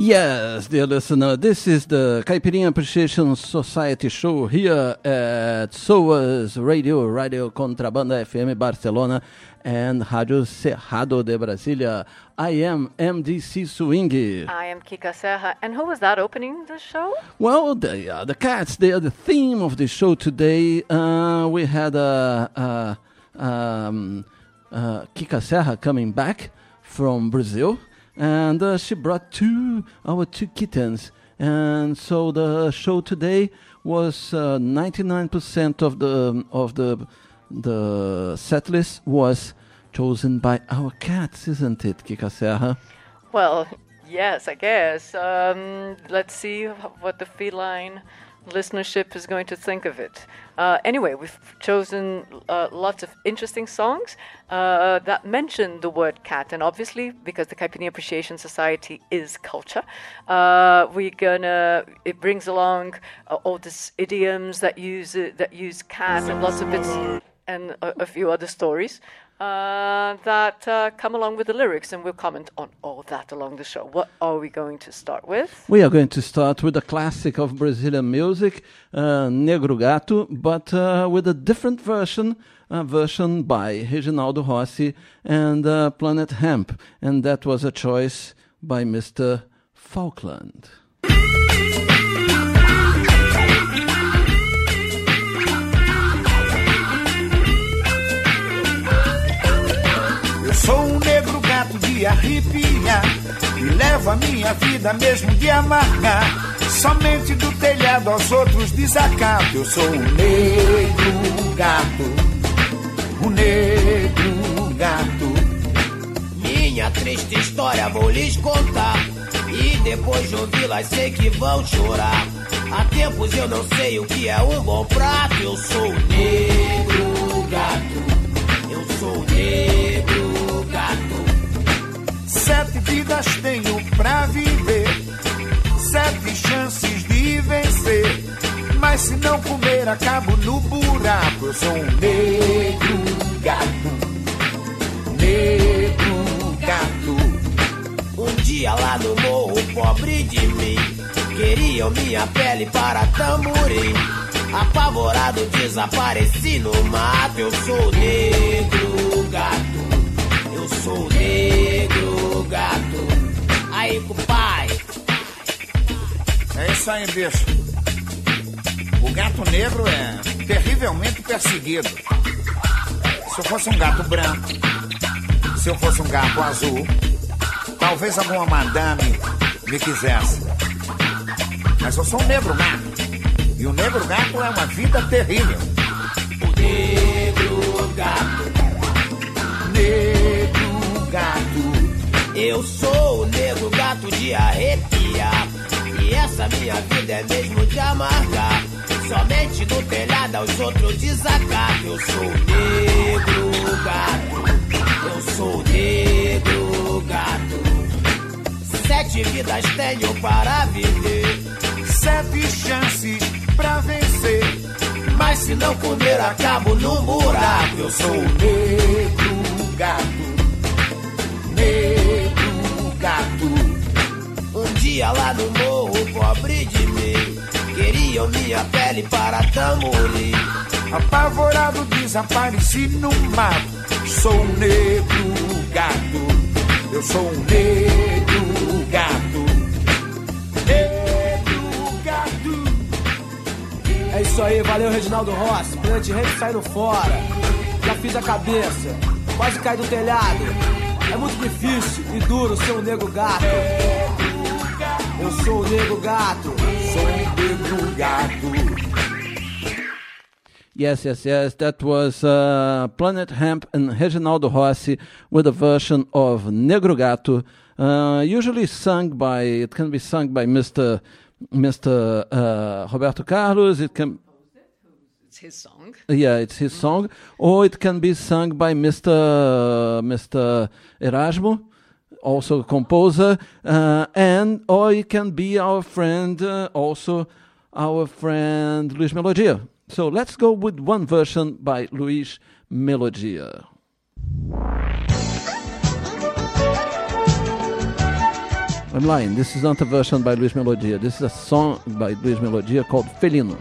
Yes, dear listener, this is the Caipirinha Appreciation Society show here at SOAS Radio, Radio Contrabanda FM Barcelona, and Rádio Cerrado de Brasília. I am MDC Swing. I am Kika Serra. And who was that opening the show? Well, the Cats, they are the theme of the show today. We had Kika Serra coming back from Brazil. And she brought our two kittens. And so the show today was 99% of the set list was chosen by our cats, isn't it, Kika Serra? Well, yes, I guess. Let's see what the feline listenership is going to think of it. Anyway, we've chosen lots of interesting songs that mention the word cat, and obviously, because the Caipirinha Appreciation Society is culture, it brings along all these idioms that use cat and lots of bits and a few other stories that come along with the lyrics, and we'll comment on all that along the show. What are we going to start with? We are going to start with a classic of Brazilian music, Negro Gato, but with a different version by Reginaldo Rossi and Planet Hemp, and that was a choice by Mr. Falkland. Sou um negro gato de arrepiar e levo a minha vida mesmo de amargar. Somente do telhado aos outros desacato. Eu sou um negro gato, um negro gato. Minha triste história vou lhes contar, e depois de ouvi-la sei que vão chorar. Há tempos eu não sei o que é um bom prato. Eu sou um negro gato, eu sou um negro gato. 7 vidas tenho pra viver, 7 chances de vencer, mas se não comer acabo no buraco. Eu sou um negro gato, negro gato. Um dia lá no morro, pobre de mim, queriam minha pele para tamborim. Apavorado desapareci no mato. Eu sou negro gato, eu sou negro gato. Aí, pai. É isso aí, bicho. O gato negro é terrivelmente perseguido. Se eu fosse um gato branco, se eu fosse um gato azul, talvez alguma madame me quisesse. Mas eu sou um negro gato. E o negro gato é uma vida terrível. O negro gato, negro gato. Eu sou o negro gato de arrepiar, e essa minha vida é mesmo de amargar. Somente do telhado aos outros desacato. Eu sou o negro gato, eu sou o negro gato. 7 vidas tenho para viver, 7 chances pra vencer, mas se não comer acabo no buraco. Eu sou o negro gato, negro gato. Um dia lá no morro, pobre de mim, queriam minha pele para tamborim. Apavorado desapareci no mato. Sou um negro gato, eu sou um negro gato, negro gato. É isso aí, valeu Reginaldo Rossi, Planet Hemp saindo fora. Já fiz a cabeça, quase caí do telhado. É muito difícil e duro ser um negro gato. Eu sou o negro gato, sou um negro gato. Yes. That was Planet Hemp and Reginaldo Rossi with a version of Negro Gato, usually it can be sung by Mr. Roberto Carlos. It's his song. Yeah, it's his song. Or it can be sung by Mr. Erasmo, also a composer, or it can be our friend Luis Melodia. So let's go with one version by Luis Melodia. I'm lying. This is not a version by Luis Melodia. This is a song by Luis Melodia called Felino.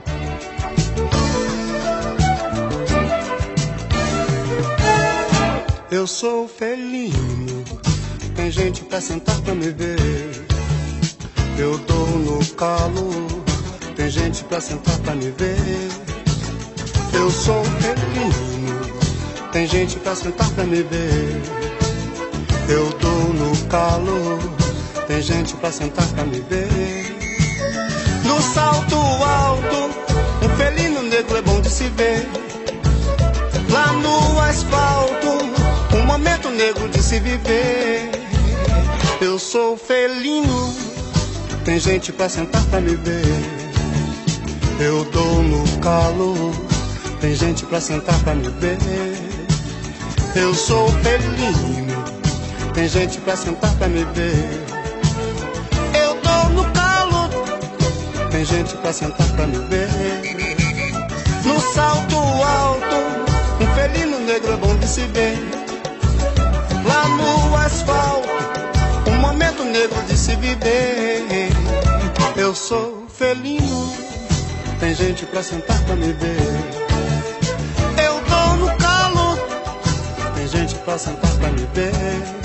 Eu sou felino, tem gente pra sentar pra me ver. Eu dou no calo, tem gente pra sentar pra me ver. Eu sou felino, tem gente pra sentar pra me ver. Eu dou no calo, tem gente pra sentar pra me ver. No salto alto, um felino negro é bom de se ver. Lá no asfalto, um momento negro de se viver. Eu sou felino, tem gente pra sentar pra me ver. Eu dou no calo, tem gente pra sentar pra me ver. Eu sou felino, tem gente pra sentar pra me ver. Eu dou no calo, tem gente pra sentar pra me ver. No salto alto, um felino negro é bom de se ver. Lá no asfalto, um momento negro de se viver. Eu sou felino, tem gente pra sentar pra me ver. Eu dou no calo, tem gente pra sentar pra me ver.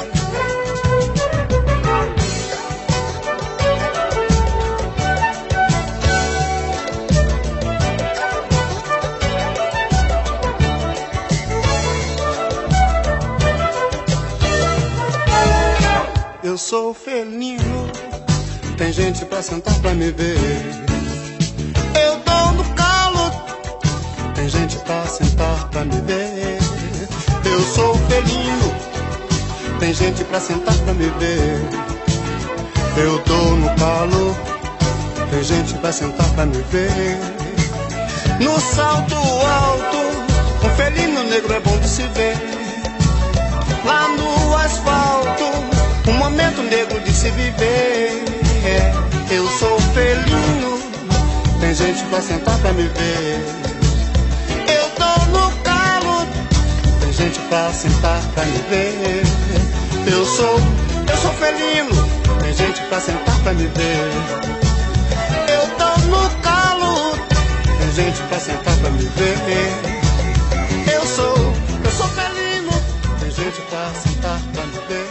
Eu sou felino, tem gente pra sentar pra me ver. Eu dou no calo, tem gente pra sentar pra me ver. Eu sou felino, tem gente pra sentar pra me ver. Eu dou no calo, tem gente pra sentar pra me ver. No salto alto, um felino negro é bom de se ver. Lá no asfalto, um momento negro de se viver. Eu sou felino, tem gente pra sentar pra me ver. Eu dou no calo, tem gente pra sentar pra me ver. Eu sou felino, tem gente pra sentar pra me ver. Eu dou no calo, tem gente pra sentar pra me ver. Eu sou felino, tem gente pra sentar pra me ver.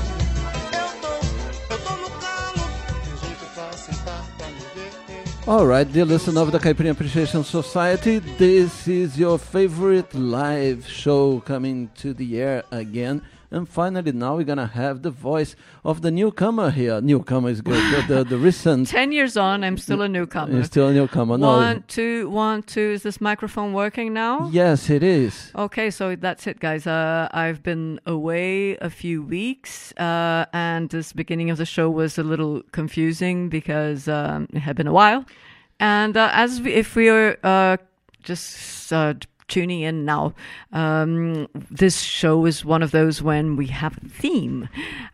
All right, dear listener of the Caipirinha Appreciation Society, this is your favorite live show coming to the air again. And finally, now we're going to have the voice of the newcomer here. Newcomer is good. The recent... 10 years on, I'm still a newcomer. You're still a newcomer. No. 1, 2, 1, 2. Is this microphone working now? Yes, it is. Okay, so that's it, guys. I've been away a few weeks, and this beginning of the show was a little confusing because it had been a while. And if we are just tuning in now, this show is one of those when we have a theme.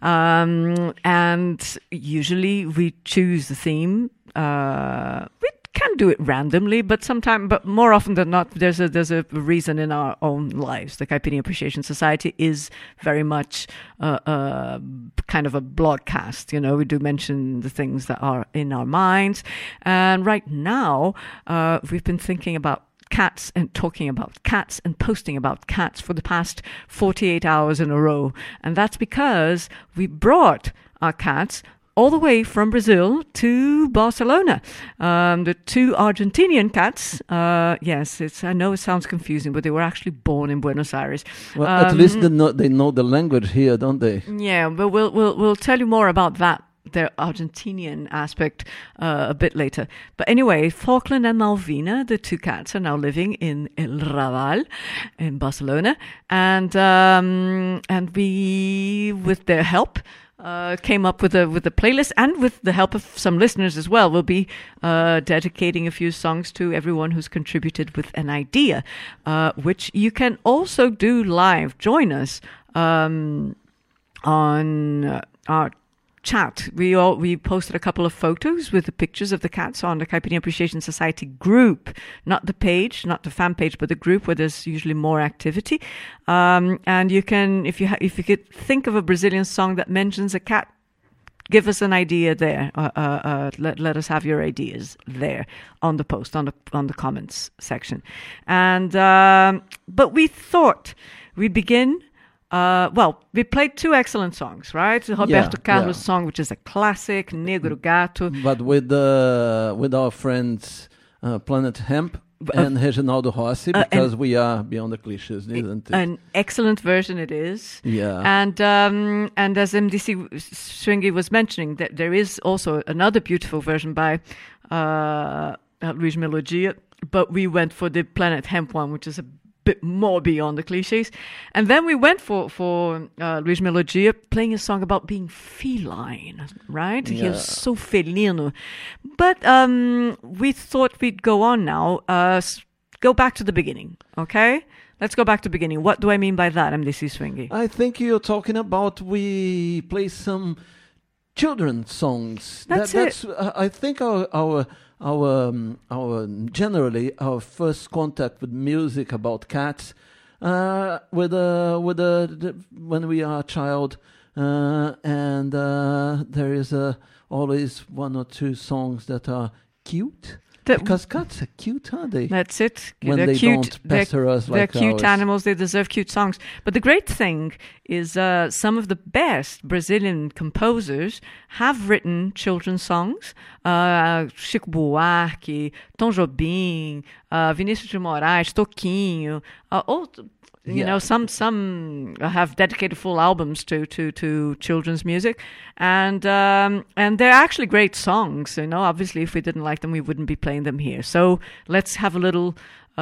And usually we choose the theme. We can do it randomly, but more often than not, there's a reason in our own lives. The Caipirinha Appreciation Society is very much kind of a broadcast. You know, we do mention the things that are in our minds. And right now, we've been thinking about cats and talking about cats and posting about cats for the past 48 hours in a row. And that's because we brought our cats all the way from Brazil to Barcelona. The 2 Argentinian cats, yes, I know it sounds confusing, but they were actually born in Buenos Aires. Well, at least they know the language here, don't they? Yeah, but we'll tell you more about that, their Argentinian aspect, a bit later. But anyway, Falkland and Malvina, the 2 cats, are now living in El Raval in Barcelona, and we, with their help, came up with a playlist, and with the help of some listeners as well. We'll be dedicating a few songs to everyone who's contributed with an idea, which you can also do live. Join us on our chat. We posted a couple of photos with the pictures of the cats on the Caipirinha Appreciation Society group, not the page, not the fan page, but the group where there's usually more activity. And you can, if you could think of a Brazilian song that mentions a cat, give us an idea there. Let us have your ideas there on the post, on the comments section. And but we thought we'd begin. We played two excellent songs, right? The Roberto Carlos song, which is a classic, Negro Gato. But with our friends Planet Hemp and Reginaldo Rossi, because we are beyond the cliches, isn't it? An excellent version it is. Yeah. And as MDC Swingy was mentioning, that there is also another beautiful version by Luis Melodia, but we went for the Planet Hemp one, which is a bit more beyond the cliches. And then we went for Luis Melodia playing a song about being feline, right? Yeah. He's so felino. But we thought we'd go on now. Go back to the beginning, okay? Let's go back to the beginning. What do I mean by that, MDC Swingy? I think you're talking about we play some children's songs. That's it. I think our generally our first contact with music about cats when we are a child, and there is always one or two songs that are cute. Because cats are cute, aren't they? That's it. When they're they cute. don't pester us like they're cute ours. animals. They deserve cute songs. But the great thing is some of the best Brazilian composers have written children's songs. Chico Buarque, Tom Jobim, Vinícius de Moraes, Toquinho. Some have dedicated full albums to children's music, and they're actually great songs. Obviously, if we didn't like them, we wouldn't be playing them here. So let's have a little,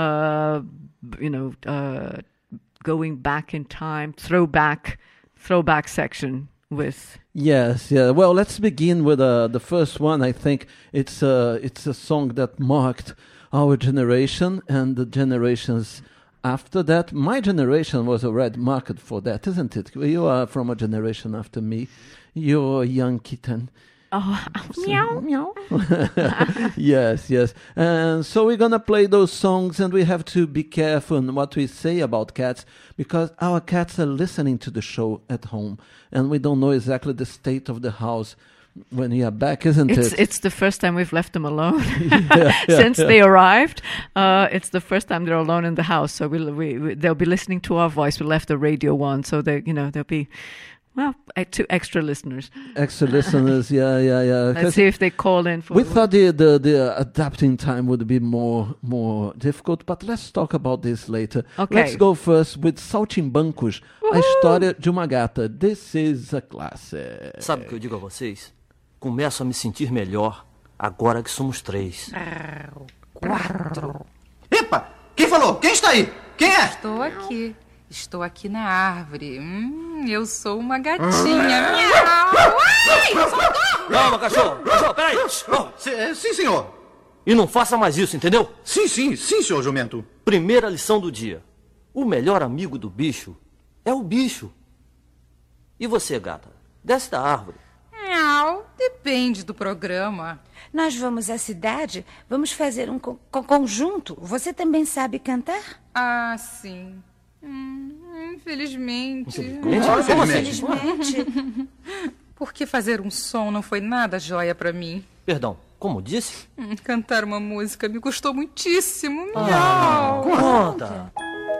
going back in time, throwback section with. Yes, yeah. Well, let's begin with the first one. I think it's a song that marked our generation and the generations after that. My generation was already marked for that, isn't it? You are from a generation after me. You're a young kitten. Oh, meow, meow. Yes. And so we're going to play those songs, and we have to be careful in what we say about cats, because our cats are listening to the show at home, and we don't know exactly the state of the house when we are back, isn't it? It's the first time we've left them alone since they arrived. It's the first time they're alone in the house, so they'll be listening to our voice. We left the radio on, so there'll be 2 extra listeners. Extra listeners, yeah. Let's see if they call in. We thought the adapting time would be more difficult, but let's talk about this later. Okay. Let's go first with Saltimbancos, A História de uma Gata. This is a classic. Sabe o que eu digo a vocês? Começo a me sentir melhor agora que somos 3. 4. Epa! Quem falou? Quem está aí? Quem é? Estou aqui na árvore. Eu sou uma gatinha. Miau! Ai, socorro! Calma, cachorro, peraí. Sim, senhor. E não faça mais isso, entendeu? Sim, senhor jumento. Primeira lição do dia. O melhor amigo do bicho é o bicho. E você, gata? Desce da árvore. Miau, depende do programa. Nós vamos à cidade, vamos fazer um conjunto. Você também sabe cantar? Ah, sim. Infelizmente. Infelizmente. Por que fazer um som não foi nada joia pra mim? Perdão, como disse? Cantar uma música me custou muitíssimo. Miau. Conta.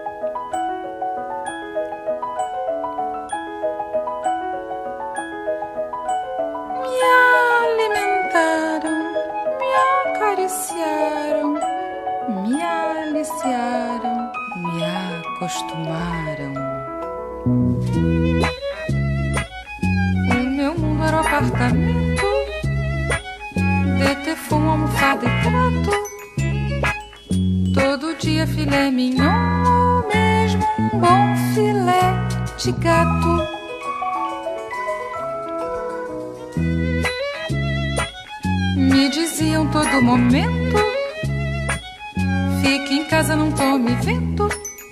Alimentaram, me acariciaram, me aliciaram, me acostumaram. O meu mundo era um apartamento de tefum, almofada e prato. Todo dia filé mignon ou mesmo um bom filé de gato. Me diziam todo momento: fique em casa, não tome vento.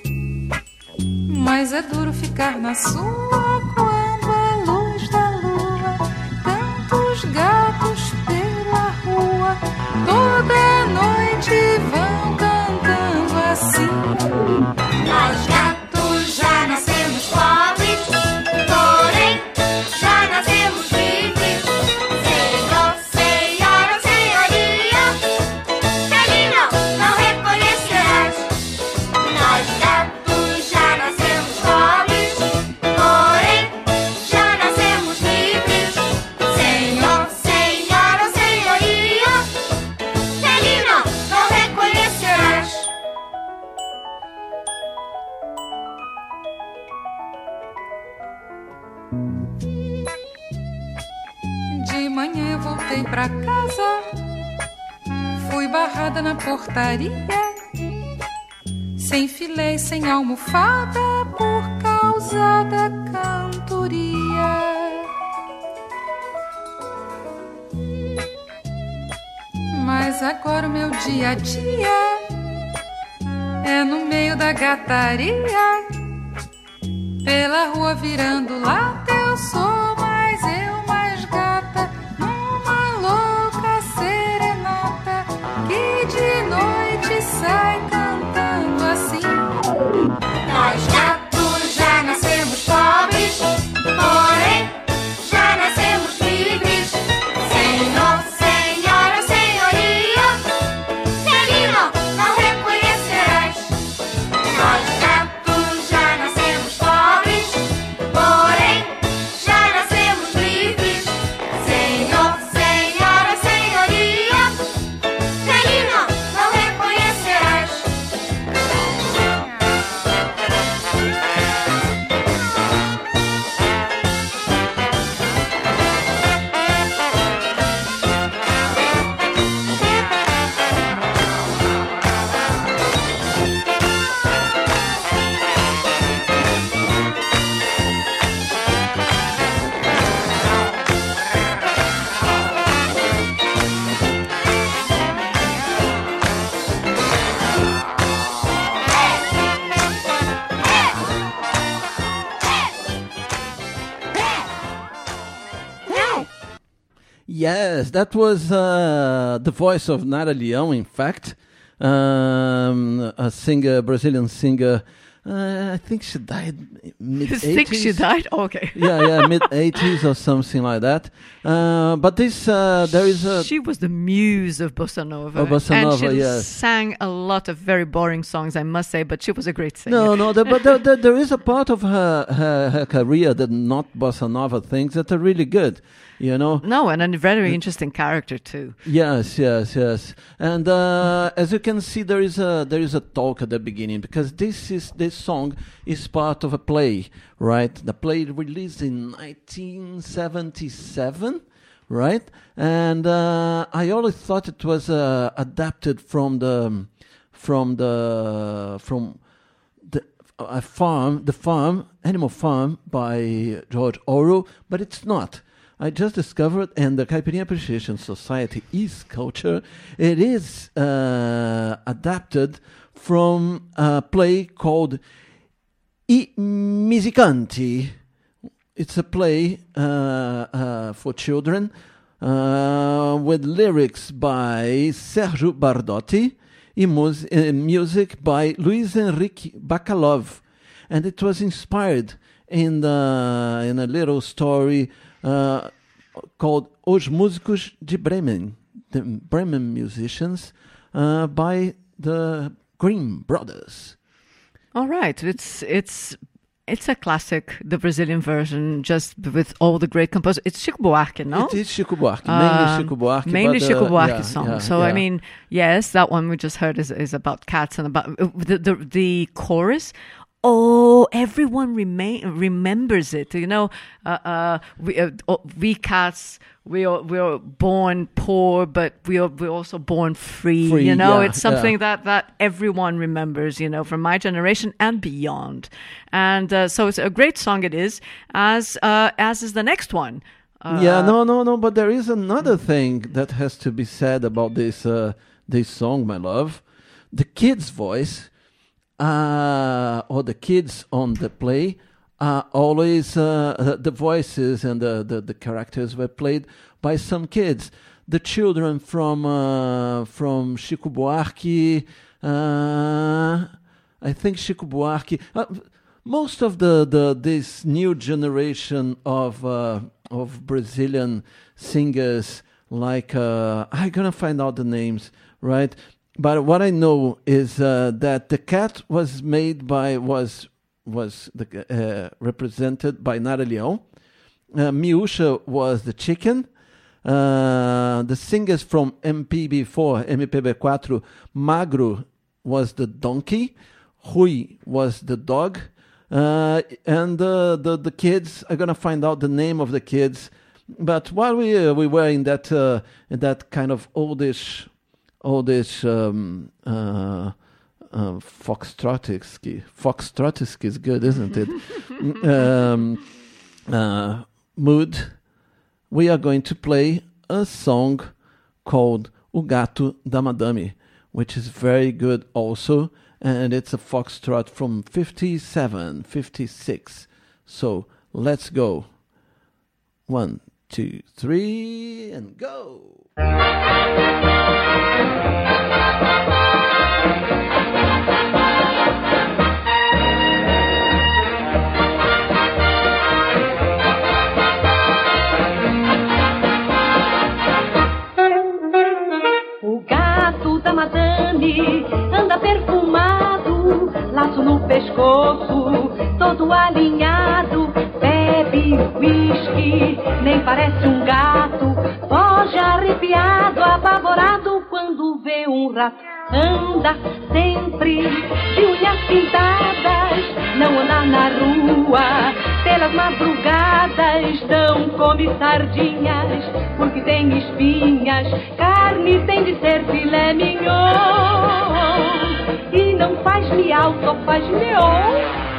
Mas é duro ficar na sua quando a luz da lua, tantos gatos pela rua, toda noite vão cantando assim. Nós gatos já nascemos pobres, porém já nascemos livres. barrada na portaria, sem filé e sem almofada por causa da cantoria. Mas agora o meu dia a dia é no meio da gataria, pela rua virando lata. Eu sou mais eu, mais gata, numa louca serenata que de noite sai cantando assim. Nós gatos já nascemos pobres, porém já nascemos livres. Senhor, senhora, senhoria, menino, não reconhecerás. Nós gatos já nascemos pobres, porém já nascemos livres. Senhor, senhora, senhoria, menino, não reconhecerás. Yes, that was the voice of Nara Leão, in fact, a singer, Brazilian singer. I think she died mid-80s. You think she died? Oh, okay. yeah, mid-80s or something like that. But this, there is a... She was the muse of Bossa Nova. Of Bossa Nova, and she yes. sang a lot of very boring songs, I must say, but she was a great singer. No, but there is a part of her career, that not Bossa Nova things, that are really good. You know? No, and a very interesting character too. Yes. And as you can see, there is a talk at the beginning, because this song is part of a play, right? The play released in 1977, right? And I always thought it was adapted from the Animal Farm by George Orwell, but it's not. I just discovered, and the Caipirinha Appreciation Society is culture. It is adapted from a play called I Musicanti. It's a play for children with lyrics by Sergio Bardotti and music by Luis Henrique Bacalov. And it was inspired in a little story called Os Músicos de Bremen, the Bremen musicians, by the Grimm brothers. All right, it's a classic, the Brazilian version, just with all the great composers. It's Chico Buarque, no? It is Chico Buarque, mainly Chico Buarque. Mainly Chico Buarque song. Yeah, so I mean, yes, that one we just heard is about cats and about the chorus. Oh, everyone remembers it. You know, we cats, we're born poor, but we're also born free. You know, it's something that everyone remembers. You know, from my generation and beyond. And so it's a great song. It is, as is the next one. No. But there is another thing that has to be said about this song, my love. The kid's voice. Or the kids on the play are always the voices and the characters were played by some kids. The children from Chico Buarque, I think Chico Buarque. Most of this new generation of Brazilian singers, like I'm gonna find out the names, right? But what I know is that the cat was made by represented by Nara Leão. Miúcha was the chicken. The singers from MPB4, Magro was the donkey. Rui was the dog. And the kids, I'm gonna find out the name of the kids. But while we were in that kind of oldish all this Foxtrotsky is good, isn't it? Mood. We are going to play a song called O Gato da Madame, which is very good also, and it's a foxtrot from 57, 56. So let's go. 1, 2, 3, and go! O gato da madame anda perfumado, laço no pescoço, todo alinhado, bebe whisky, nem parece um gato, foge arrepiado, apavorado quando vê um rato. Anda sempre de unhas pintadas, não anda na rua pelas madrugadas, não come sardinhas porque tem espinhas, carne tem de ser filé mignon, e não faz miau, só faz mion.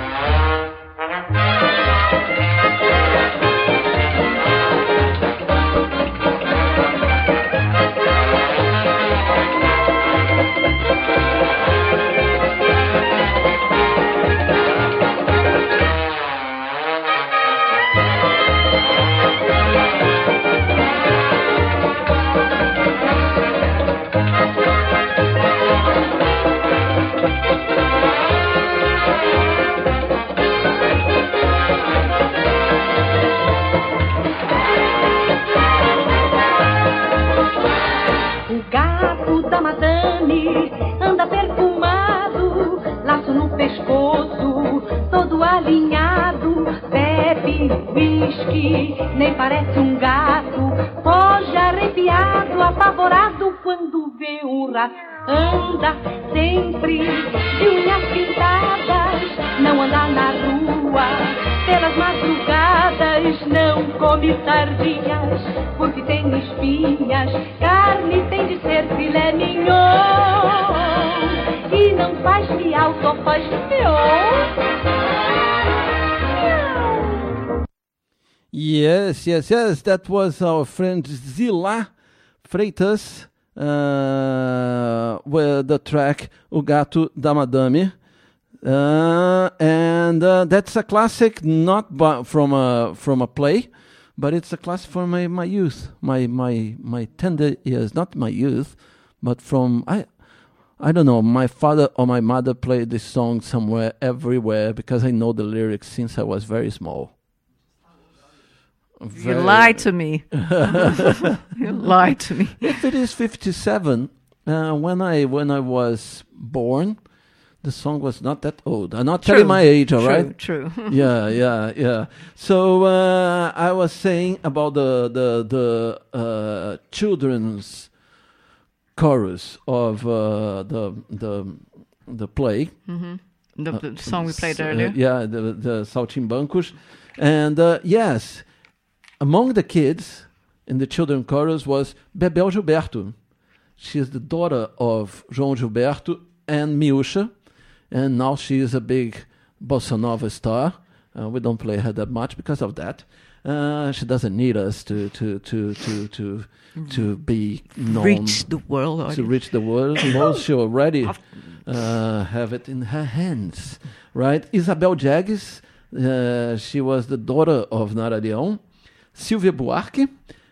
Anda perfumado, laço no pescoço, todo alinhado, bebe whisky, nem parece um gato, foge arrepiado, apavorado quando vê um rato. Anda sempre de unhas pintadas, não anda na rua pelas madrugadas, não come sardinhas porque tem espinhas, carne tem de ser filé mignon, e não faz miau, só faz mion. Yes, that was our friend Zila Freitas with the track O Gato da Madame. And that's a classic, not from a play, but it's a classic from my youth, my tender years, not my youth, but from I don't know, my father or my mother played this song somewhere, everywhere, because I know the lyrics since I was very small. You lied to me. You lied to me. If it is 57, when I was born, the song was not that old. I'm not telling my age, all right? True. Yeah. So I was saying about the children's chorus of the play. Mm-hmm. The song we played earlier. The Saltimbancos. And yes, among the kids in the children's chorus was Bebel Gilberto. She is the daughter of João Gilberto and Miúcha. And now she is a big bossa nova star. We don't play her that much because of that. She doesn't need us to be known. Reach the world. To reach the world. She already have it in her hands, right? Isabel Jagues, she was the daughter of Nara Leão. Silvia Buarque,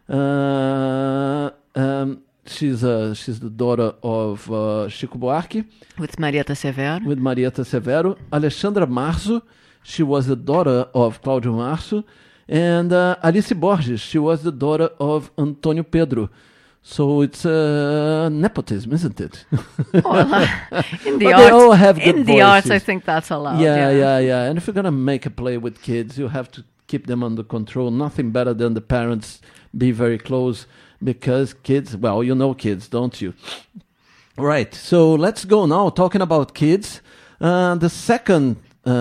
she's the daughter of Chico Buarque. With Marieta Severo. Alexandra Marzo, she was the daughter of Cláudio Marzo. And Alice Borges, she was the daughter of Antônio Pedro. So it's nepotism, isn't it? Well, in the but arts, they all have good in the voices. arts, I think that's allowed. Yeah. And if you're going to make a play with kids, you have to keep them under control. Nothing better than the parents be very close, because kids, well, you know kids, don't you? Right, so let's go now, talking about kids. The second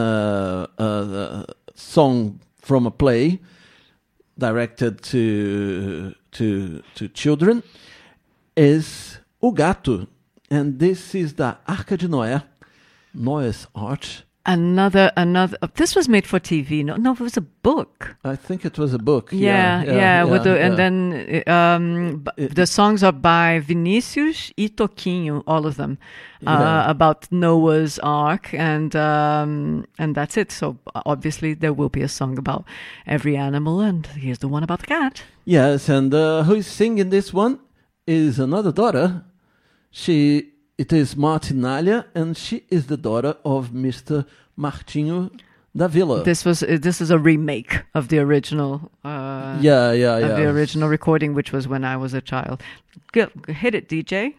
song from a play directed to children is O Gato. And this is the Arca de Noé, Noah's Arch. Another. This was made for TV. No, it was a book. I think it was a book. And then the songs are by Vinícius e Toquinho, all of them, about Noah's Ark, and that's it. So obviously there will be a song about every animal, and here's the one about the cat. Yes, and who is singing this one is another daughter. It is Martinalha, and she is the daughter of Mr. Martinho da Vila. This is a remake of the original. Of the original recording, which was when I was a child. Hit it, DJ.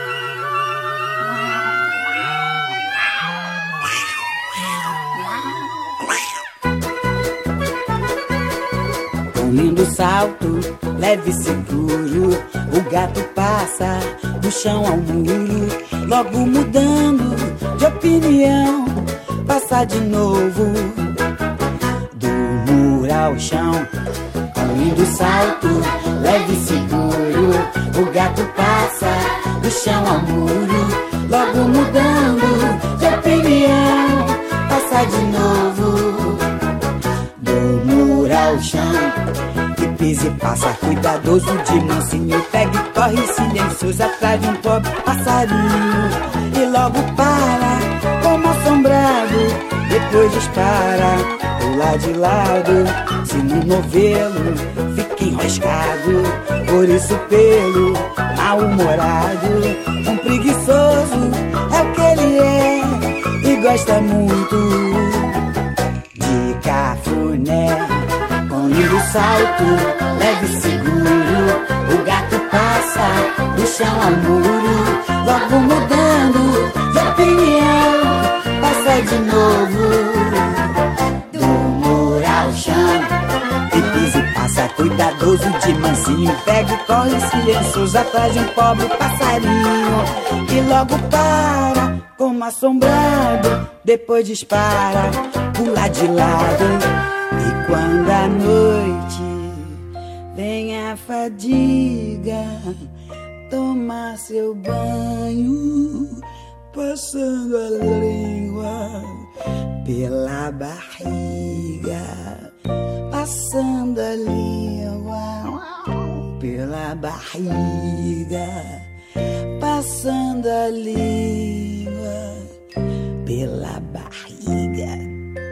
Lindo salto, leve e seguro, o gato passa do chão ao muro, logo mudando de opinião, passa de novo, do muro ao chão. Com lindo salto, leve e seguro, o gato passa do chão ao muro, logo mudando de opinião, passa de novo, do muro ao chão. E passa cuidadoso de mansinho, pega e corre silencioso atrás de um pobre passarinho, e logo para como assombrado, depois dispara, pula de lado, se no novelo fica enroscado, por isso pelo mal-humorado, um preguiçoso é o que ele é, e gosta muito de cafuné. Com lindo salto, leve e seguro, o gato passa do chão ao muro, logo mudando de opinião, passa de novo, do muro ao chão. E pisa e passa cuidadoso de mansinho, pega e corre silencioso atrás de um pobre passarinho, e logo para como assombrado, depois dispara, pula de lado. E quando a noite vem a fadiga, toma seu banho, passando a língua pela barriga, passando a língua pela barriga, passando a língua pela barriga.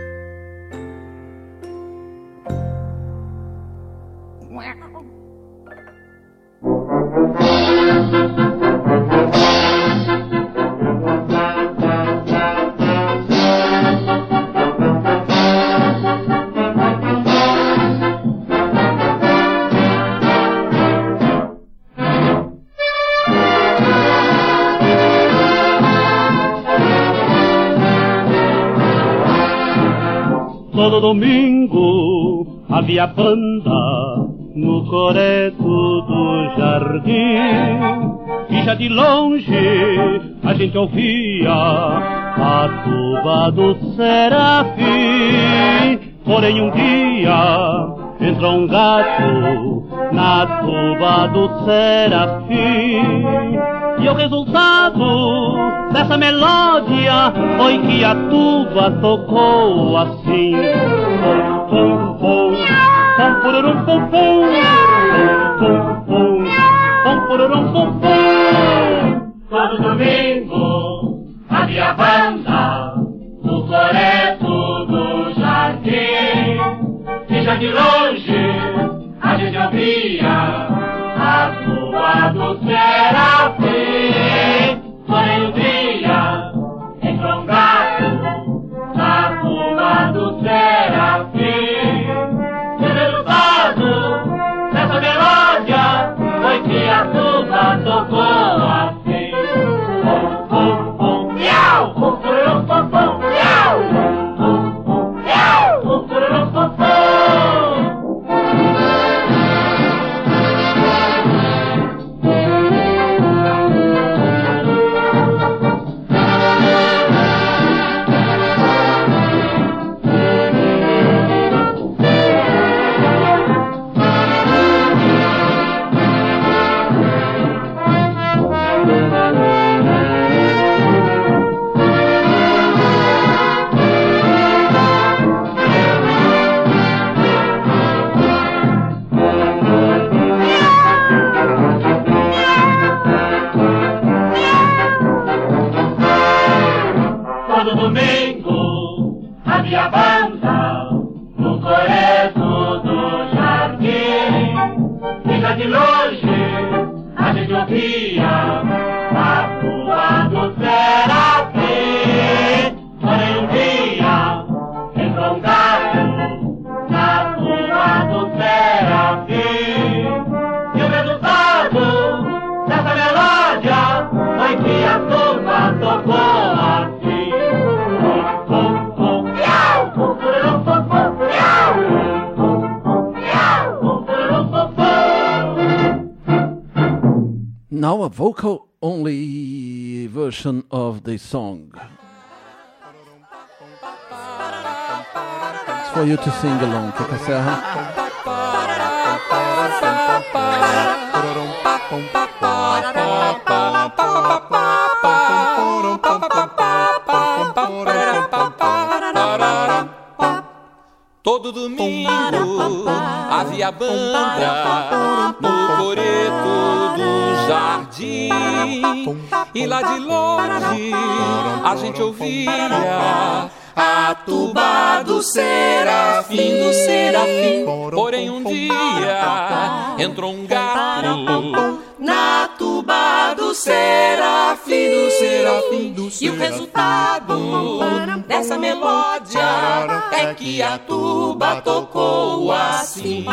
Todo domingo havia banda no coreto do jardim, e já de longe a gente ouvia a tuba do Serafim. Porém um dia entrou um gato na tuba do Serafim, e o resultado dessa melódia foi que a tuba tocou assim: pum, pum, pum, pururum, pum, pum, pum, pum, pum, pururum, pum, pum. Todo domingo havia banda no coreto do jardim, e já de longe a gente ouvia a tuba do Serafim. Porém um dia entrou um gato na tuba do Serafim, e o resultado dessa melódia foi que a tuba tocou assim: pum, pum, pum, miau, pum, pururum, pum, pum, miau, pum, pum, miau, pum, pururum, pum, pum. dia a tua do serafim. Porém um dia entrou um gato na tua do serafim. E o resultado dessa melódia foi que a turma tocou assim. Now a vocal-only version of the song. It's for you to sing along, Kika Serra. Todo domingo havia banda no coreto do jardim, e lá de longe a gente ouvia a tuba do serafim, do serafim. Porém um dia entrou um gato na tuba do serafim, do serafim. E o resultado dessa melódia é que a tuba tocou assim.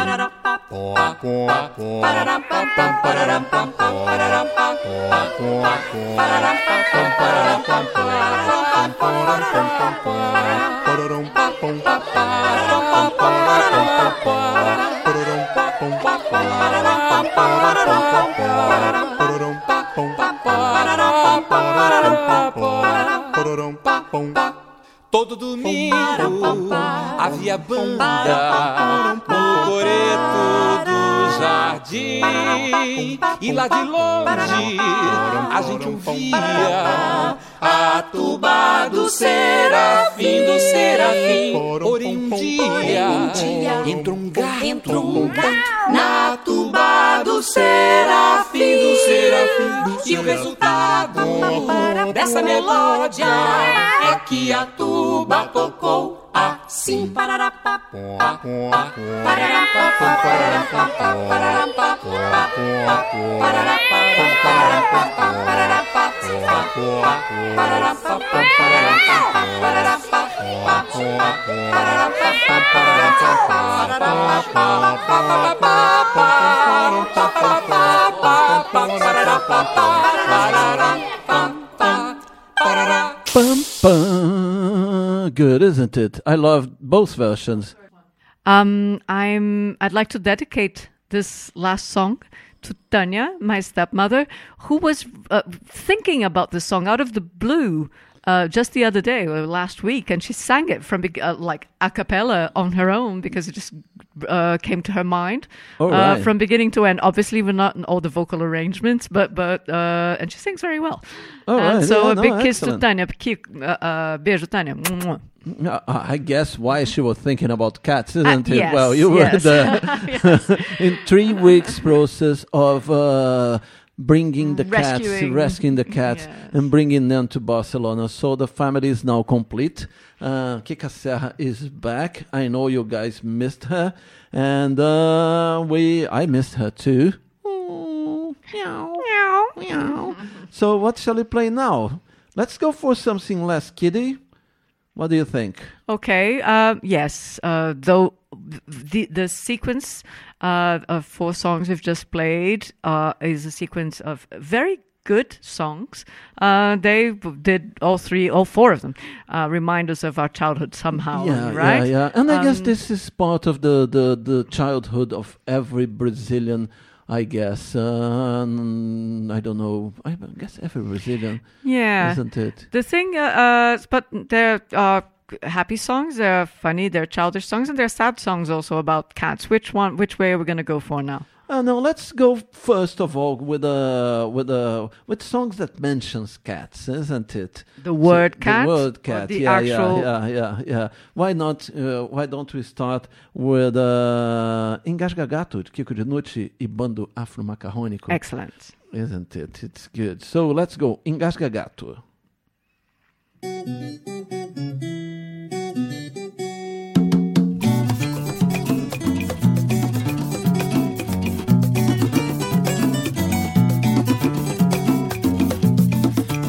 Todo domingo havia banda no coreto do jardim, e lá de longe a gente ouvia a tuba do serafim, do serafim. Porém um dia entrou um gato na tuba do serafim, do serafim. E o resultado dessa melódia é que a tuba tocou assim. Bum, bum. Good, isn't it? I love both versions. I'd like to dedicate this last song to Tanya, my stepmother, who was thinking about this song out of the blue just the other day, or last week, and she sang it from like a cappella on her own because it just came to her mind from beginning to end. Obviously, we're not in all the vocal arrangements, but and she sings very well. So a big kiss to Tanya. Beijo, Tanya. I guess why she was thinking about cats, isn't it? Yes, Well, you were yes. in 3 weeks process of bringing the rescuing the cats, and bringing them to Barcelona. So the family is now complete. Kika Serra is back. I know you guys missed her, and I missed her too. Meow, meow, meow. So what shall we play now? Let's go for something less kiddie. What do you think? Okay. Yes. Though the sequence of 4 songs we've just played is a sequence of very good songs. They did all 4 of them. Remind us of our childhood somehow, right? Yeah. And I guess this is part of the childhood of every Brazilian. I guess. I don't know. I guess every Brazilian. Yeah. Isn't it? The thing, but there are happy songs, there are funny, there are childish songs, and there are sad songs also about cats. Which way are we going to go for now? No, let's go first of all with songs that mentions cats, isn't it? The word cat? The word cat, the actual... Yeah. Why not? Why don't we start with Engasga Gato, de Kiko Dinucci e Bando Afro-Macarrônico? Excellent. Isn't it? It's good. So let's go. Engasga Gato.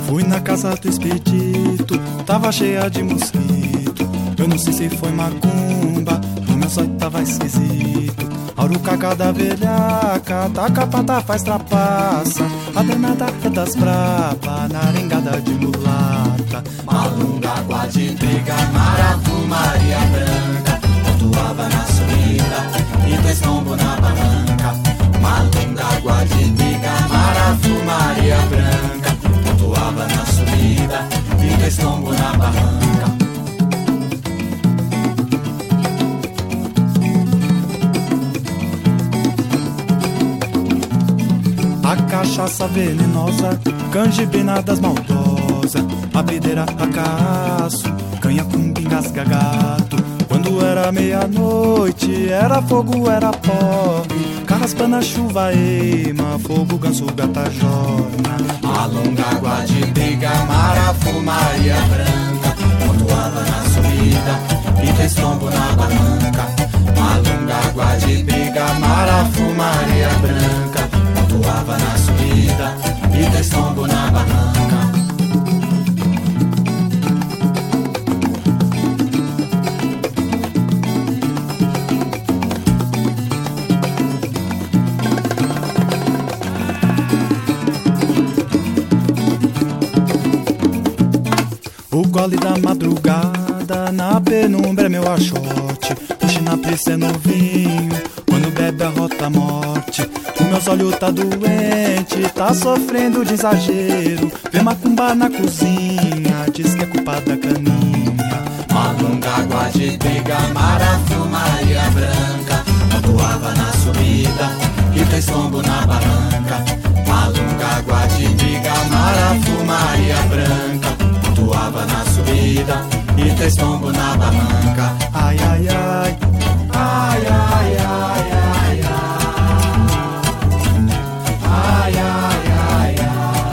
Fui na casa do expedito, tava cheia de mosquito. Eu não sei se foi macumba, o meu zóio tava esquisito. Aurucaca da velhaca, taca pata, faz trapaça. A danada é das braba, narengada de mulata. Malunga, água de briga, maravu, Maria Branca. Pontuava na subida e dois tombos na barranca. Malunga, água de briga, maravu, Maria Branca. Pontuava na subida e dois tombos na barranca. A cachaça venenosa, canjibina das maldosas. A videira a caço, canha com pingasga gato. Quando era meia-noite, era fogo, era porre. Carraspana, chuva, ema, fogo, ganso, gata, jorna. Malunga, água de briga, marafu, Maria Branca. Pontuava na subida e dois tombos na barranca. Malunga, água de briga, marafu, Maria Branca. Pontuava na subida e dois tombos na barranca. O gole da madrugada, na penumbra é meu achote. Puxe na pressa no vinho, quando bebe a rota a morte. Os meus olhos tá doente, tá sofrendo de exagero. Vê macumba na cozinha, diz que é culpa da caninha. Malunga, água de briga, marafu, Maria Branca. Pontuava na subida e dois tombos na barranca. Malunga, água de briga, marafu, Maria Branca. Pontuava na subida e três tombos na barranca. Ai, ai, ai, ai, ai, ai, ai, ai. Ai, ai, ai, ai.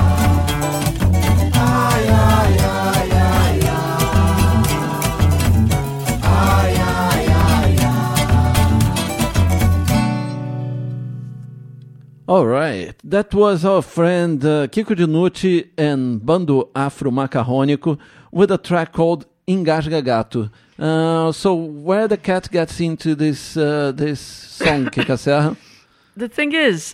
Ai, ai, ai, ai, ai. Ai, ai, ai, ai. All right, that was our friend Kiko Dinucci and Bando Afro Macarrônico with a track called Engasga Gato. So where the cat gets into this song, Kika Serra? The thing is,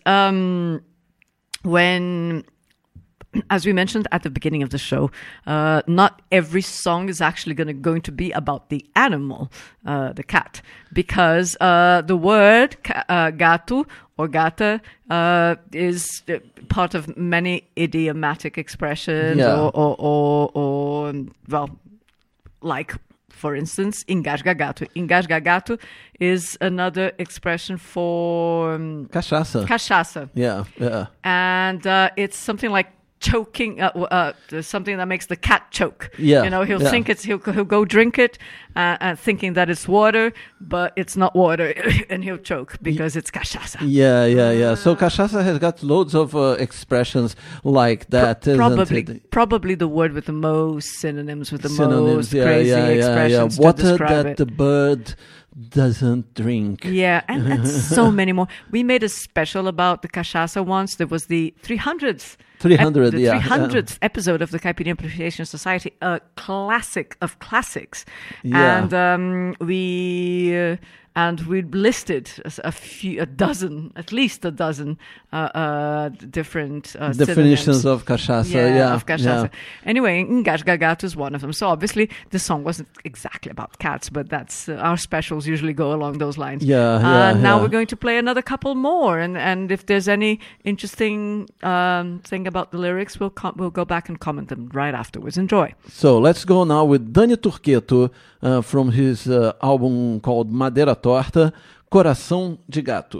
when, as we mentioned at the beginning of the show, not every song is actually going to be about the animal, the cat, because the word gato or gata is part of many idiomatic expressions, or well, like, for instance, engasga gato. Engasga gato is another expression for cachaça. Cachaça. Yeah, yeah. And it's something like choking, something that makes the cat choke. Yeah, you know, he'll think he'll go drink it, thinking that it's water, but it's not water, and he'll choke because it's cachaça. Yeah. So cachaça has got loads of expressions like that. Probably the word with the most synonyms, with the most crazy expressions to Water describe that it. the bird doesn't drink. Yeah, and so many more. We made a special about the cachaça once. There was the 300th. 300th episode of the Caipirinha Appreciation Society, a classic of classics. Yeah. And we listed at least a dozen different definitions of cachaça. Of cachaça. Yeah. Anyway, Engasga Gato is one of them. So obviously the song wasn't exactly about cats, but that's our specials usually go along those lines. Now we're going to play another couple more, and if there's any interesting thing about the lyrics, we'll go back and comment them right afterwards. Enjoy. So let's go now with Dani Turqueto from his album called Madeira Torta, Coração de Gato.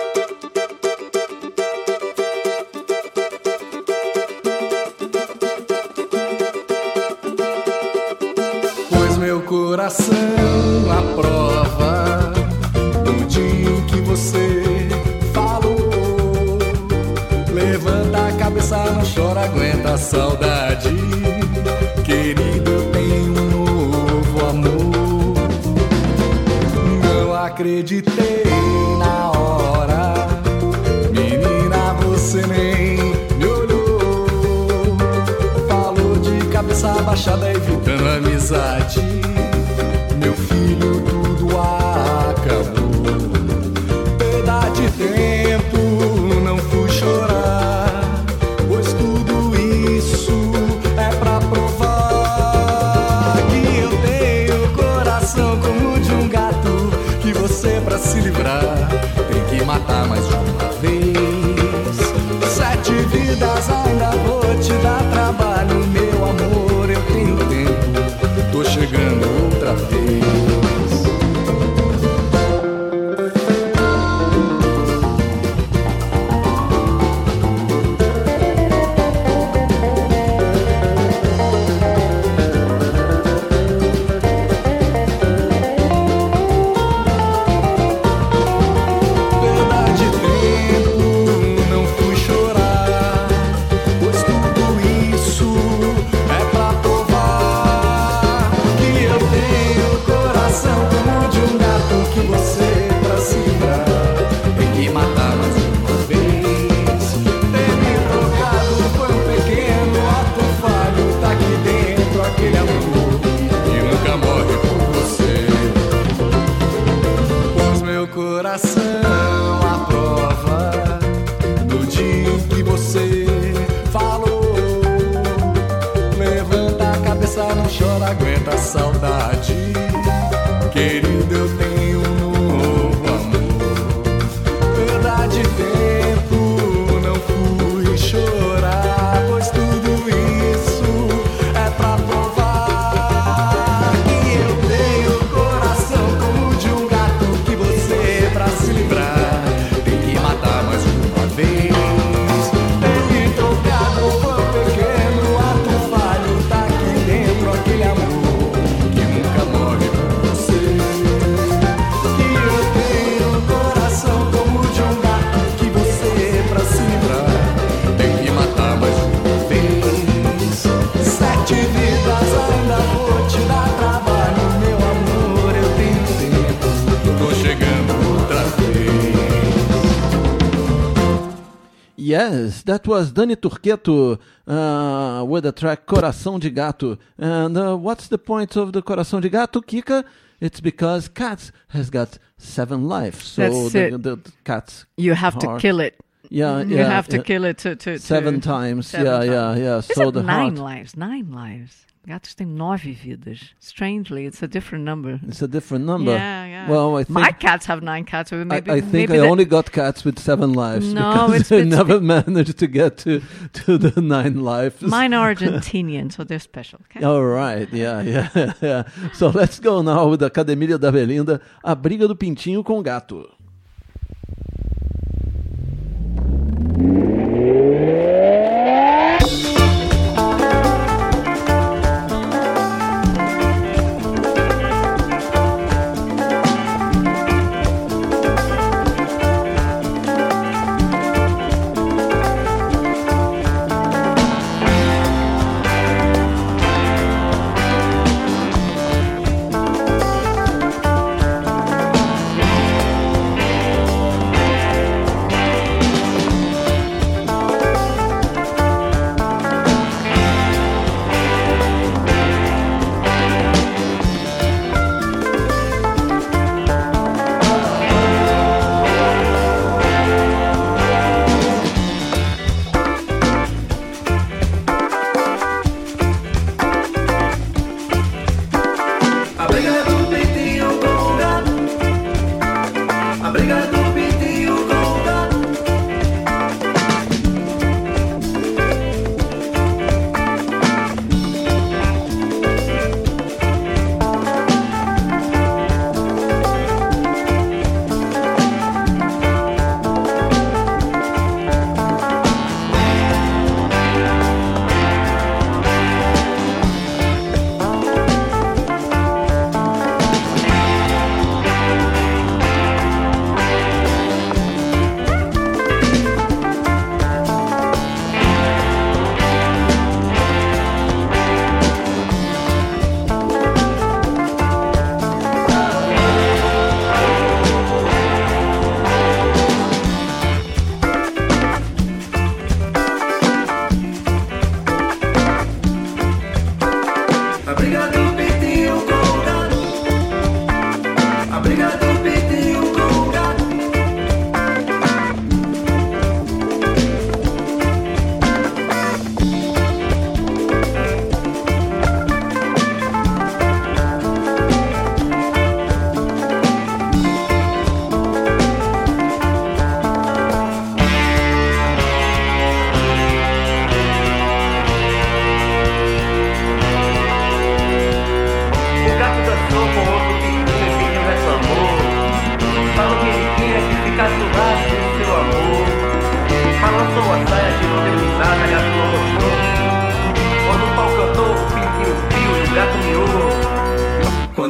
Pois meu coração aprova no dia em que você falou. Levanta a cabeça, não chora, aguenta a saudade. Querido, eu tenho um novo amor. Não acreditei na hora, menina, você nem me olhou. Falou cabeça abaixada evitando a amizade. Meu filho, tudo acabou. Perda de tempo, não fui chorar, pois tudo isso é pra provar que eu tenho coração como de um gato, que você pra se livrar tem que matar mais de uma vez. 7 vidas ainda vou te dar trabalho, meu amor, eu tenho tempo, tô chegando outra vez. Aguenta a saudade, querido, eu tenho um novo amor. Perda de tempo, não fui chorar, pois tudo isso é pra provar que eu tenho coração como de um gato, que você pra se livrar tem que matar mais uma vez. Tem trocado o pão pequeno, ato falho, tá aqui dentro aquele amor. Yes, that was Dani Turqueto with the track Coração de Gato. And what's the point of the Coração de Gato, Kika? It's because cats has got 7 lives. So That's the cats. You have to kill it. Yeah, you have to kill it to 7 times. 7 yeah. Is So it the 9 heart. lives? 9 lives. Gatos têm 9 vidas. Strangely, it's a different number. It's a different number. Yeah. Well, I think my cats have 9 cats. So maybe I think maybe I only got cats with 7 lives. No, because I never managed to get to the 9 lives. Mine are Argentinian, so they're special. Okay? All right, yeah. So let's go now with a Academia da Belinda, a briga do pintinho com o gato.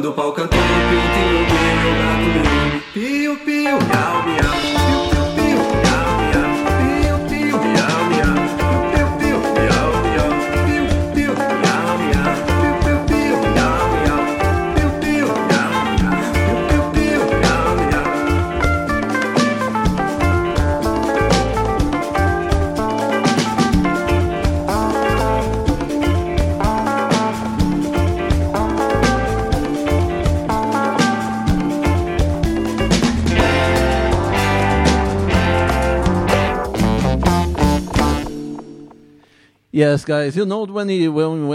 quando o pau cantou, pintinho meu gato, piu, piu, miau, miau, piu, piu, miau, miau, piu, piu, miau, miau, piu, piu, miau, miau, piu, piu, miau, miau, piu, piu, miau, miau, piu, piu, miau, miau, piu, piu, miau, miau. Yes, guys, you know when you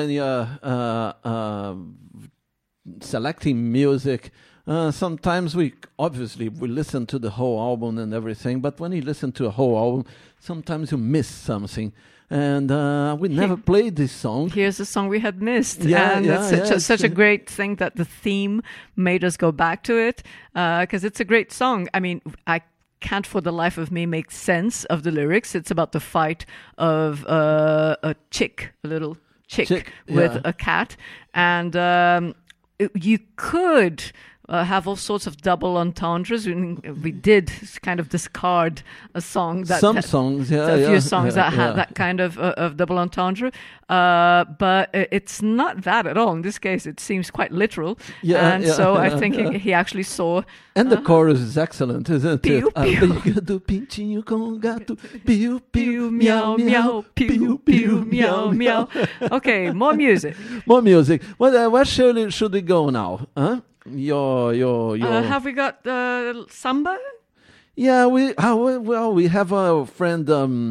selecting music, sometimes we listen to the whole album and everything, but when you listen to a whole album, sometimes you miss something. And we never played this song. Here's a song we had missed. Yeah, and yeah, it's such a great thing that the theme made us go back to it, because it's a great song. I mean, I can't for the life of me make sense of the lyrics. It's about the fight of a little chick with a cat. And you could have all sorts of double entendres. We did kind of discard a song that... Some songs, a few songs that had that kind of double entendre. But it's not that at all. In this case, it seems quite literal. So I think he actually saw... And the chorus is excellent, isn't piu, it? Piu. Briga do pintinho com o gato. Piu, Piu, meow, meow. Piu, piu, meow, meow. Okay, more music. More music. Well, where should we go now? Huh? Your. Have we got samba? Yeah, we have our friend,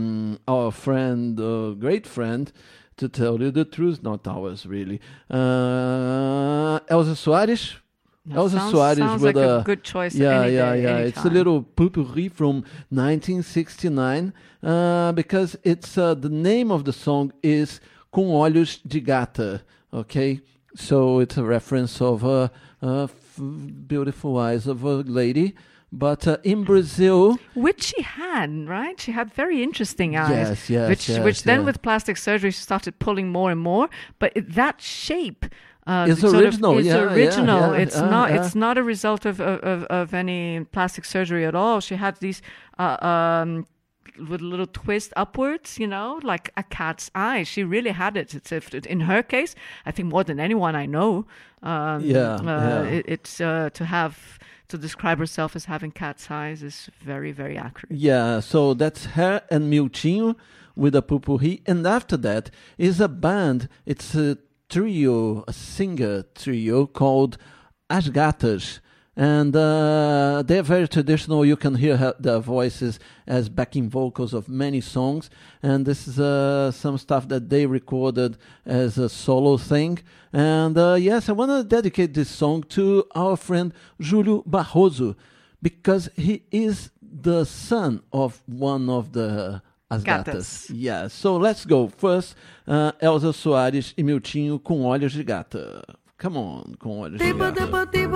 great friend, to tell you the truth, not ours really. Elza Soares. Elza Soares sounds with like a good choice. Yeah. Anytime. It's a little potpourri from 1969 because it's the name of the song is Com Olhos de Gata. Okay, so it's a reference of beautiful eyes of a lady. But in Brazil... Which she had, right? She had very interesting eyes. Yes. Which then with plastic surgery, she started pulling more and more. But that shape... It's original. Original. Yeah. It's not a result of any plastic surgery at all. She had these... with a little twist upwards, like a cat's eye. She really had it. In her case, I think more than anyone I know, it's to describe herself as having cat's eyes is very, very accurate. Yeah, so that's her and Miltinho with a potpourri. And after that is a band. It's a trio, a singer trio called As Gatas. And they're very traditional. You can hear their voices as backing vocals of many songs. And this is some stuff that they recorded as a solo thing. And yes, I want to dedicate this song to our friend Júlio Barroso, because he is the son of one of the As Gatas. Yeah, so let's go. First, Elza Soares e Miltinho com Olhos de Gata. Come on, com Olhos de Gata.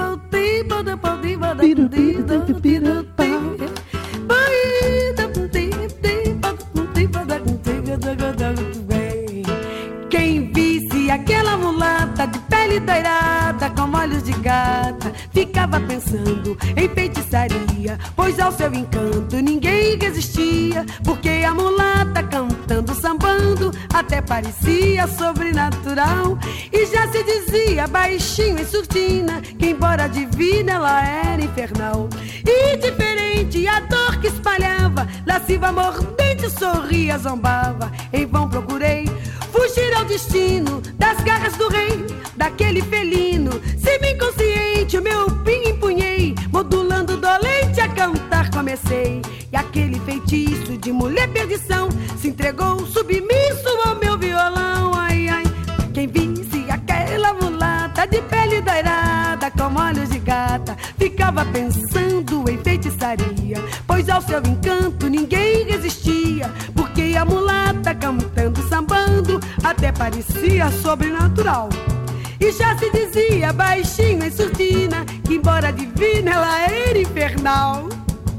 Quem visse aquela mulata de pele doirada com olhos de gata ficava pensando em feitiçaria, pois ao seu encanto ninguém resistia, porque a mulata cantando, sambando até parecia sobrenatural, e já se dizia baixinho em surdina que embora divina ela era infernal. E diferente a dor que espalhava, lasciva, mordente, sorria, zombava. Em vão procurei fugir ao destino das garras do rei, daquele felino. Semi-inconsciente o meu pinho empunhei, modulando dolente a cantar comecei. E aquele feitiço de mulher perdição se entregou submisso ao meu violão. Ai, ai, quem visse aquela mulata de pele doirada com olhos de gata ficava pensando em feitiçaria, pois ao seu encanto ninguém resistia, porque a mulata cantando, sambando até parecia sobrenatural. E já se dizia baixinho em surdina que embora divina ela era infernal.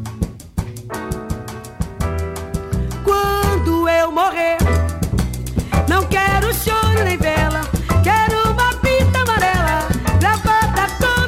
Quando eu morrer, não quero choro nem vela, quero uma fita amarela gravada com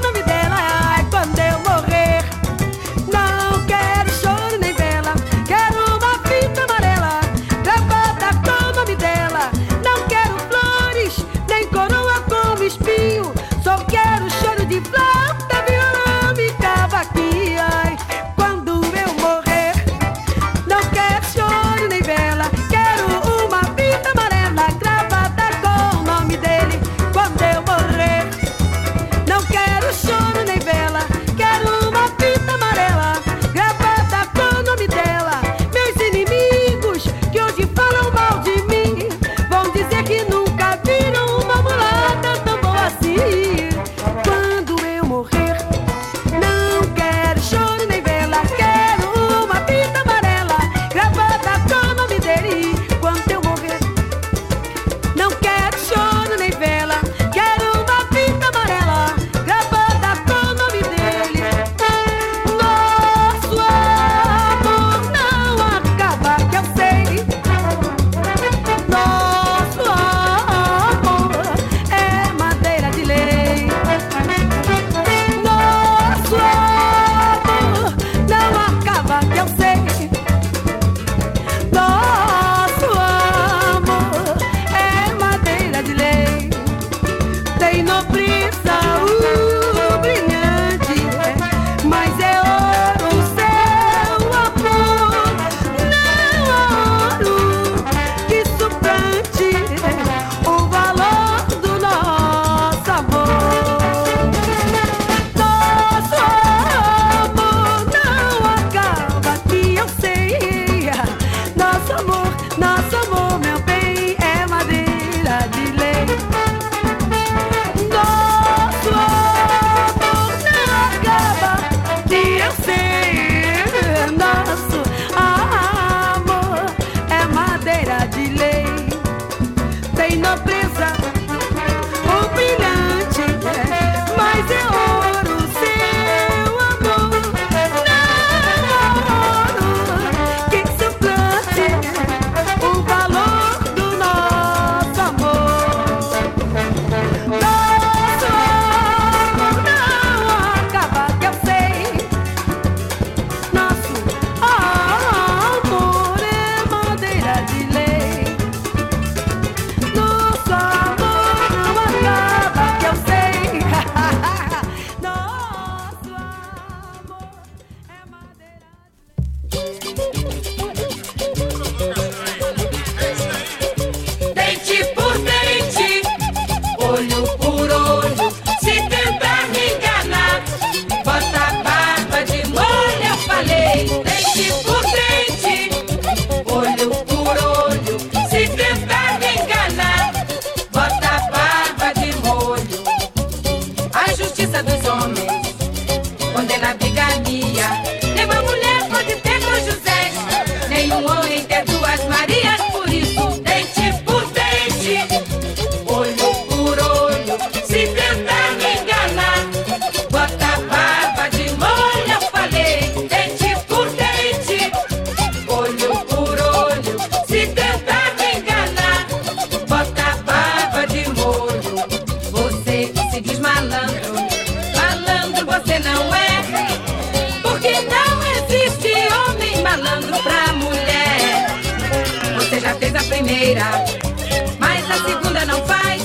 nobreza, ou brilhante, mas é ouro seu amor. Não, quem suplante o valor do nosso amor. Nosso amor não acaba, que eu sei. Nosso amor é madeira de lei. Nosso amor não acaba, que eu sei. Nosso amor é madeira Dente por dente, olho por olho, se tentar me enganar, bota a barba de molho, eu falei. Dente por dente, olho por olho, se tentar me enganar, bota a barba de molho. A justiça dos homens condena a bigamia. Nenhuma mulher pode ter dois José, nenhum homem ter duas Marias. Por isso, dente por dente, olho por olho, se tentar me enganar, bota a barba de molho, eu falei. Dente por dente, olho por olho, se tentar me enganar, bota a barba de molho. Você que se diz malandro, malandro você não é, porque não existe homem malandro pra mulher. Você já fez a primeira, mas a segunda não faz.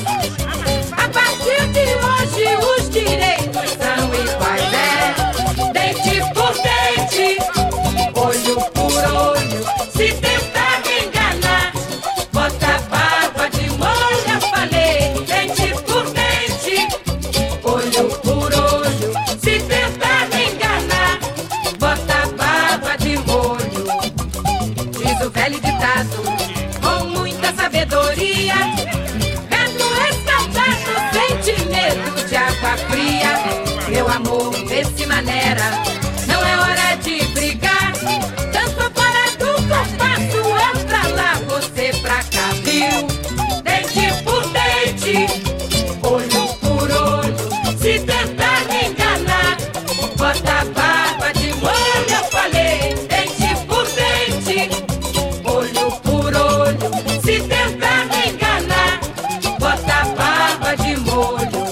A partir de hoje os direitos são iguais. É dente por dente, olho por olho, se tentar me enganar, bota a barba de molho, eu falei. Dente por dente, olho por olho, se tentar me enganar, bota a barba de molho. Diz o velho ditado, com muita sabedoria, gato escaldado sente medo de água fria. Meu amor, desse maneira, não é hora de brigar. Tanto fora do compasso, eu pra lá, você pra cá, viu? Dente por dente, olho por olho, se tentar me enganar, bota a barba de molho, eu falei. Dente por dente, olho por olho, se tentar me enganar, bota a barba de molho.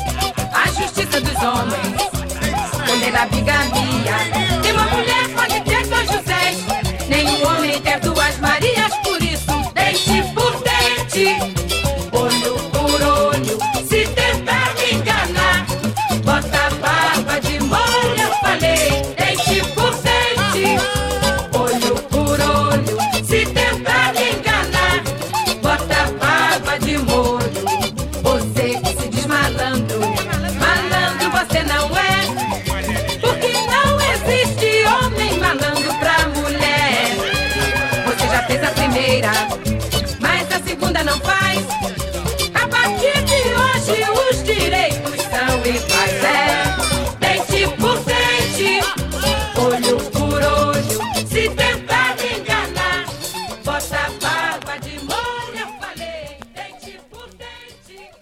A justiça dos homens condena a bigamia. Nenhuma mulher pode ter dois Josés, nenhum homem ter duas Marias. Por isso, dente por dente, olho por olho, se tentar me enganar, bota a barba de molho, eu falei. Dente por dente, olho por olho, se tentar me enganar, bota a barba de molho. Você que se diz malandro, malandro você não é, porque não existe homem malandro pra mulher. Você já fez a primeira, mas a segunda não faz. A partir de hoje os direitos são iguais. É dente por dente, olho por olho, se tentar me enganar, bota a barba de molho, eu falei. Dente por dente.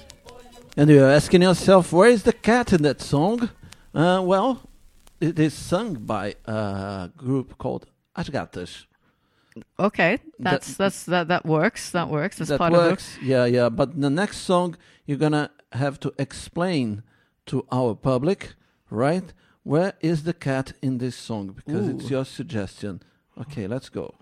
And you're asking yourself, where is the cat in that song? Well, it is sung by a group called As Gatas. Okay, that works. That works. That's That part works, of yeah. But the next song, you're gonna have to explain to our public, right? Where is the cat in this song? Because it's Ooh. your suggestion. Okay, let's go.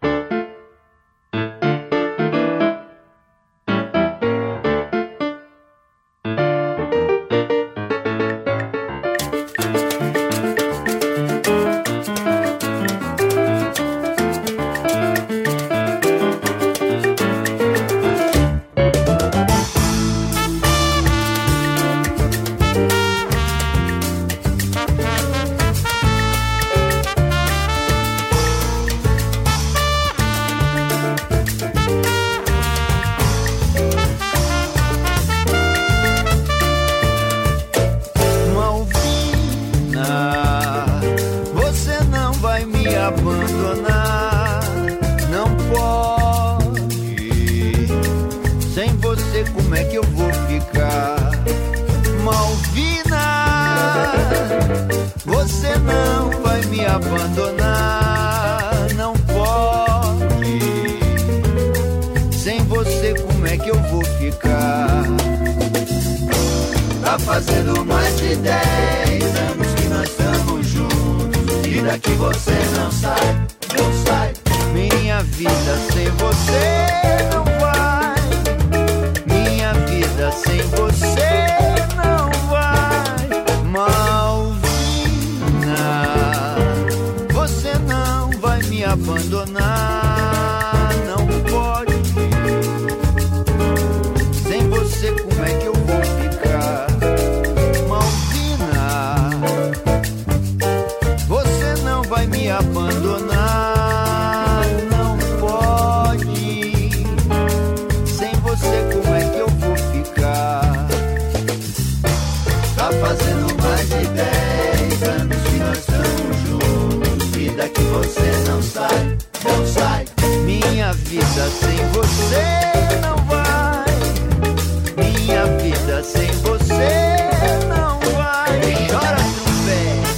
Sem você como é que eu vou ficar? Malvina, você não vai me abandonar, não pode. Sem você como é que eu vou ficar? Tá fazendo mais de 10 anos que nós estamos juntos, e daqui você não sai, não sai. Minha vida sem você não vai, minha vida sem você não vai. Malvina, você não vai me abandonar, não pode. Sem você como é que eu vou ficar? Malvina, você não vai me abandonar, não pode. Sem você como é que eu vou ficar? Tá fazendo mais de 10 anos que nós estamos juntos, e daqui você não sai, não sai. Minha vida sem você não vai, minha vida sem você não vai. Chora trompete.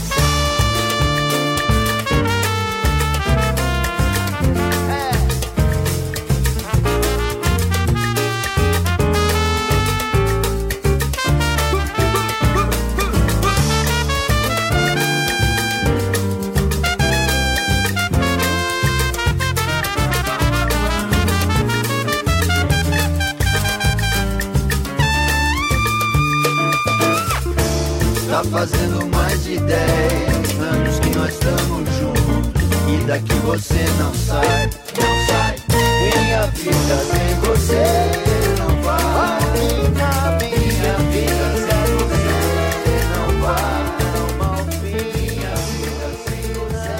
Tá fazendo mais de 10 anos que nós estamos juntos, e daqui você não sai, não sai. Minha vida sem você não vai, minha vida sem você não vai. Minha vida sem você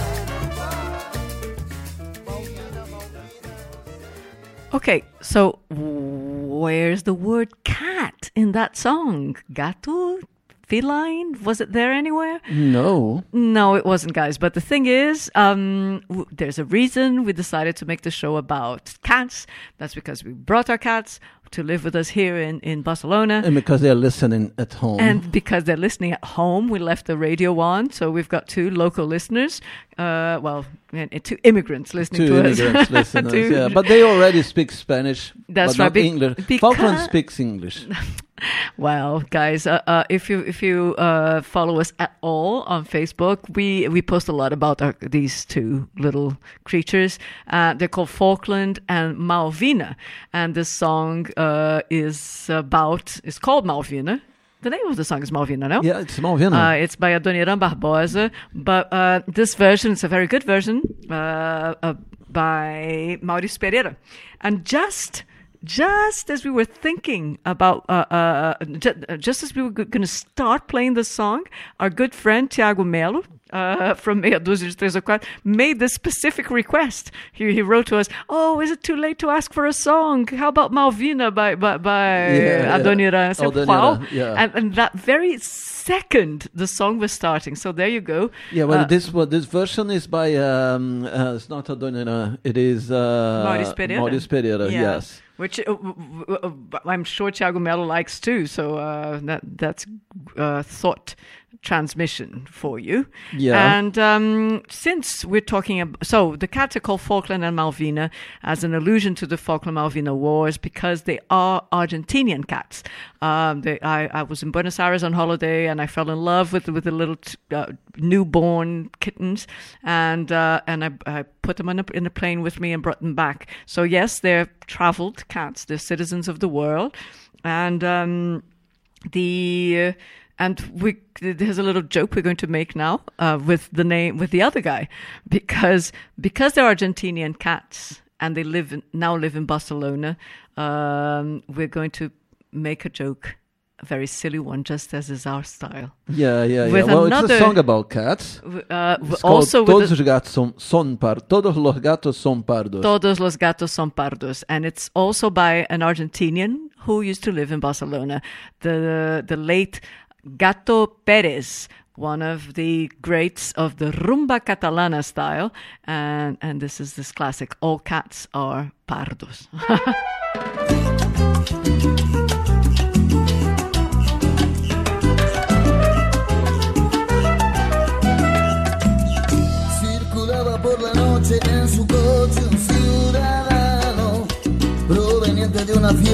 não vai. Okay, so where's the word cat in that song? Gato? Feline? Was it there anywhere? No. No, it wasn't, guys. But the thing is, there's a reason we decided to make the show about cats. That's because we brought our cats to live with us here in Barcelona. And because they're listening at home. And because they're listening at home, we left the radio on. So we've got 2 local listeners. And 2 immigrants listening to us. 2 immigrants listeners, yeah. But they already speak Spanish. That's but right. Not English. Falkland speaks English. Well, guys, if you follow us at all on Facebook, we post a lot about these 2 little creatures. They're called Falkland and Malvina, and this song is called Malvina. The name of the song is Malvina, no? Yeah, it's Malvina. It's by Adoniran Barbosa, but this version is a very good version by Mauricio Pereira, and just as we were thinking about, just as we were going to start playing the song, our good friend Tiago Melo from Meia Dúzia de Três ou Quatro made this specific request. He wrote to us, "Oh, is it too late to ask for a song? How about Malvina by Adoniran?" I said, "Wow!" Yeah. And that very second the song was starting. So there you go. Yeah, well, this version is by it's not Adoniran. It is Mauricio Pereira. Mauricio Pereira. Yeah. Yes. Which I'm sure Tiago Melo likes too. So that's thought transmission for you. Yeah. And since we're talking about... So the cats are called Falkland and Malvina as an allusion to the Falkland-Malvina Wars because they are Argentinian cats. I was in Buenos Aires on holiday and I fell in love with the little newborn kittens, and I put them in a plane with me and brought them back. So yes, they're traveled cats. They're citizens of the world, and there's a little joke we're going to make now with the other guy, because they're Argentinian cats and they now live in Barcelona. We're going to make a joke, a very silly one, just as is our style. Yeah. Well, it's a song about cats. It's also Todos los gatos son pardos. Todos los gatos son pardos. Todos los gatos son pardos, and it's also by an Argentinian who used to live in Barcelona, the late Gato Pérez, one of the greats of the rumba catalana style, and this is this classic, All Cats Are Pardos.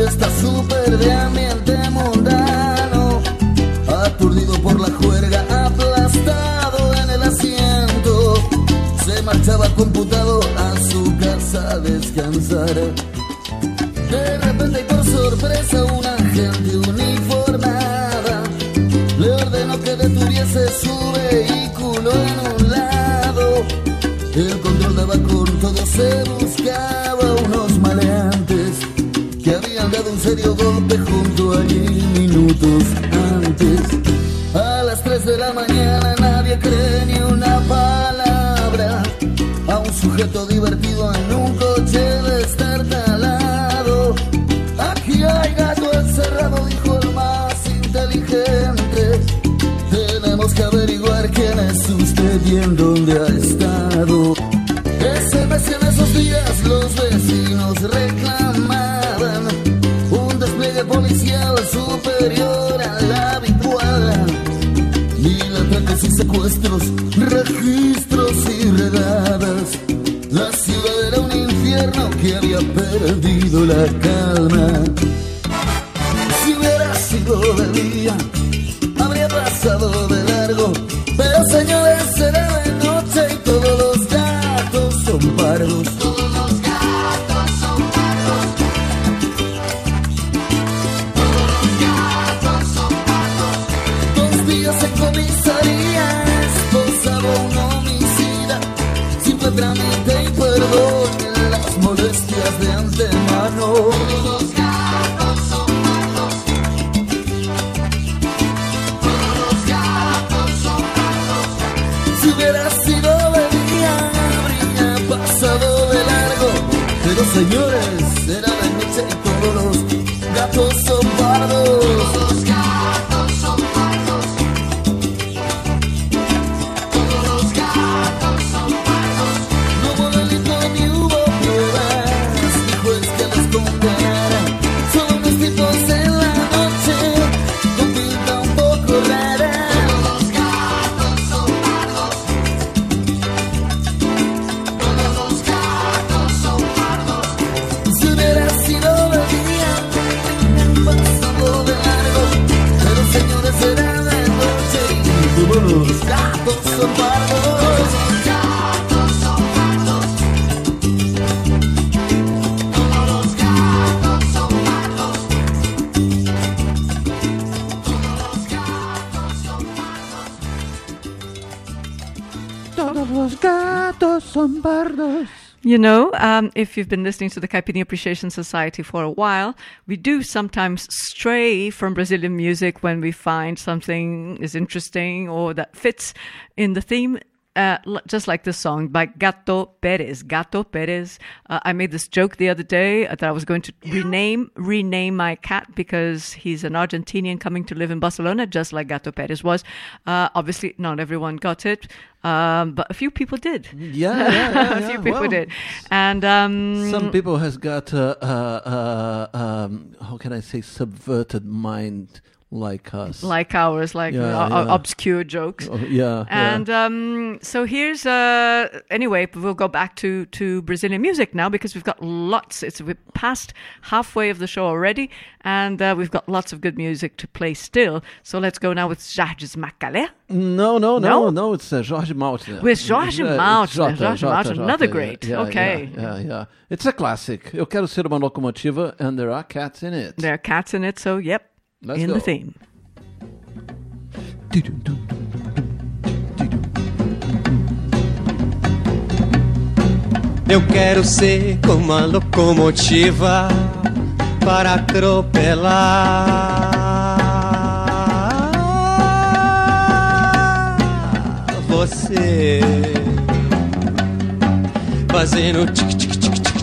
fiesta súper de ambiente mundano, aturdido por la juerga, aplastado en el asiento, se marchaba computado a su casa a descansar. De repente y por sorpresa una agente uniformada le ordenó que detuviese su vehículo en un lado. El control daba con todo, se buscaba unos maleantes que habían dado un serio golpe junto allí minutos antes. A las 3 de la mañana nadie cree ni una palabra a un sujeto divertido en un coche destartalado. Aquí hay gato encerrado, dijo el más inteligente. Tenemos que averiguar quién es usted y en dónde ha estado. Ese mes y en esos días los vecinos reclamaban un despliegue policial superior al habitual. Mil atraques y secuestros, registros y redadas. La ciudad era un infierno que había perdido la calma. Si hubiera sido de día, habría pasado de largo, pero señores, será de noche y todos los gatos son pardos. Todos los gatos son pardos. Todos los gatos son pardos. 2 días en comisaría, esposado un homicida, simple trámite y perdón en las molestias de antemano. Todos los gatos son pardos. Si hubiera sido de día, habría pasado de largo, pero señores, era de noche y todos los gatos son pardos. Todos los gatos son pardos. Todos los gatos son pardos. No hubo delito ni hubo pruebas, ni juez que les condenara. Son unos tipos en la noche, con pinta un poco rara. Los gatos son pardos. Los gatos son pardos. Todos los gatos son pardos. Todos los gatos son pardos. You know, if you've been listening to the Caipirinha Appreciation Society for a while, we do sometimes stray from Brazilian music when we find something is interesting or that fits in the theme. Just like this song by Gato Perez. Gato Perez. I made this joke the other day that I was going to rename my cat because he's an Argentinian coming to live in Barcelona, just like Gato Perez was. Obviously, not everyone got it, but a few people did. Yeah. A few people did. And some people has got how can I say, subverted mind. Like us. Like ours, obscure jokes. And so here's, anyway, we'll go back to Brazilian music now because we've got lots. We're past halfway of the show already, and we've got lots of good music to play still. So let's go now with Jardim Macalé. No, it's Jorge Maltner. With Jorge Maltner. Jorge Maltner, another great. Okay. Yeah. It's a classic. Eu quero ser uma locomotiva, and there are cats in it. There are cats in it, so yep. Let's in go. The theme. Eu quero ser como uma locomotiva para atropelar você, fazendo tic-tic-tic.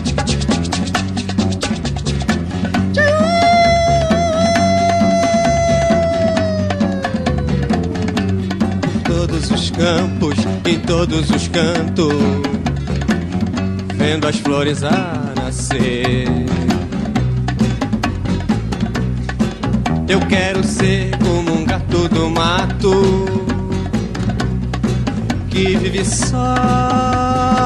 Campos, em todos os cantos, vendo as flores a nascer. Eu quero ser como um gato do mato que vive só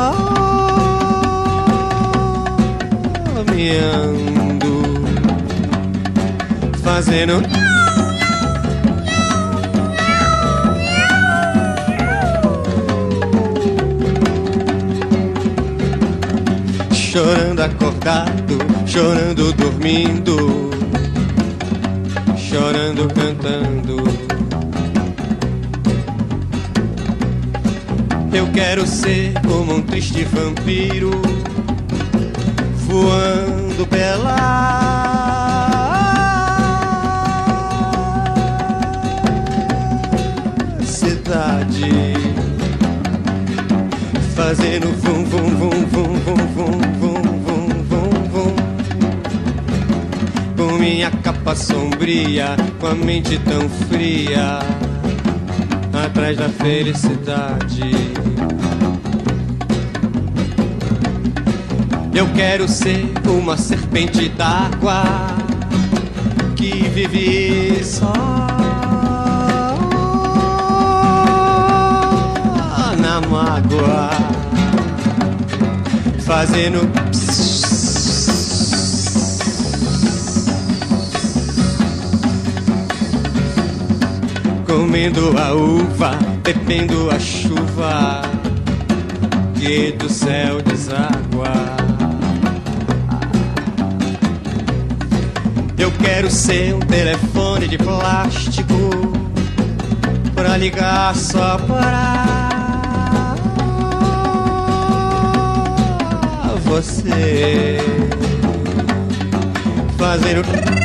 miando. fazendo. Chorando acordado, chorando dormindo, chorando cantando. Eu quero ser como um triste vampiro, voando pela cidade, fazendo vum vum vum vum vum vum vum vum vum vum, com minha capa sombria, com a mente tão fria, atrás da felicidade. Eu quero ser uma serpente d'água que vive só na mágoa, fazendo comendo a uva, bebendo a chuva que do céu deságua. Eu quero ser um telefone de plástico pra ligar só para você, fazendo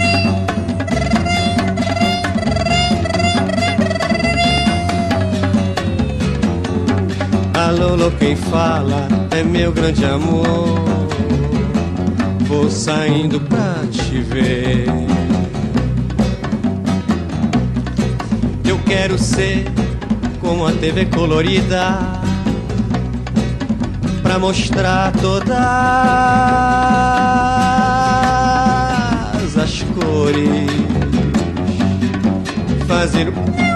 alô, quem fala é meu grande amor. Vou saindo pra te ver. Eu quero ser como a TV colorida pra mostrar todas as cores, fazer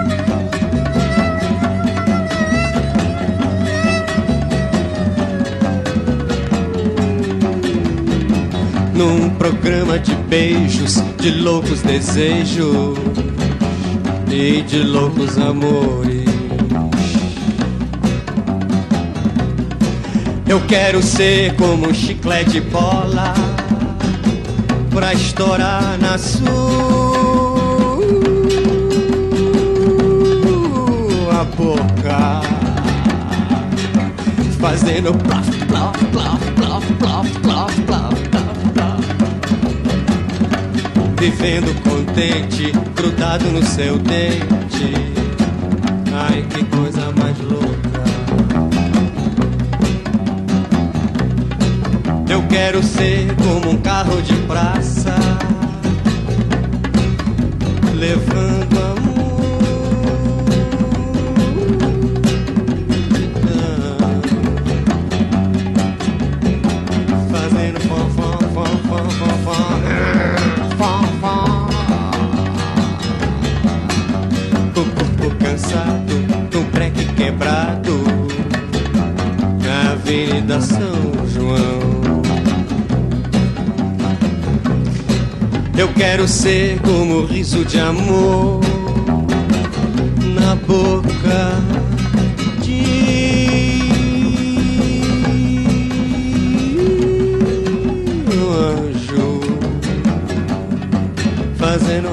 num programa de beijos, de loucos desejos e de loucos amores. Eu quero ser como um chiclete de bola pra estourar na sua boca, fazendo plaf, plaf, plaf, plaf, plaf, plaf, plaf. Vivendo contente, grudado no seu dente. Ai, que coisa mais louca. Eu quero ser como um carro de praça, levando amor, fazendo fom, fom, fom, fom, fom, fom. O corpo cansado, do breque quebrado, na Avenida São João. Eu quero ser como o riso de amor na boca de um anjo, fazendo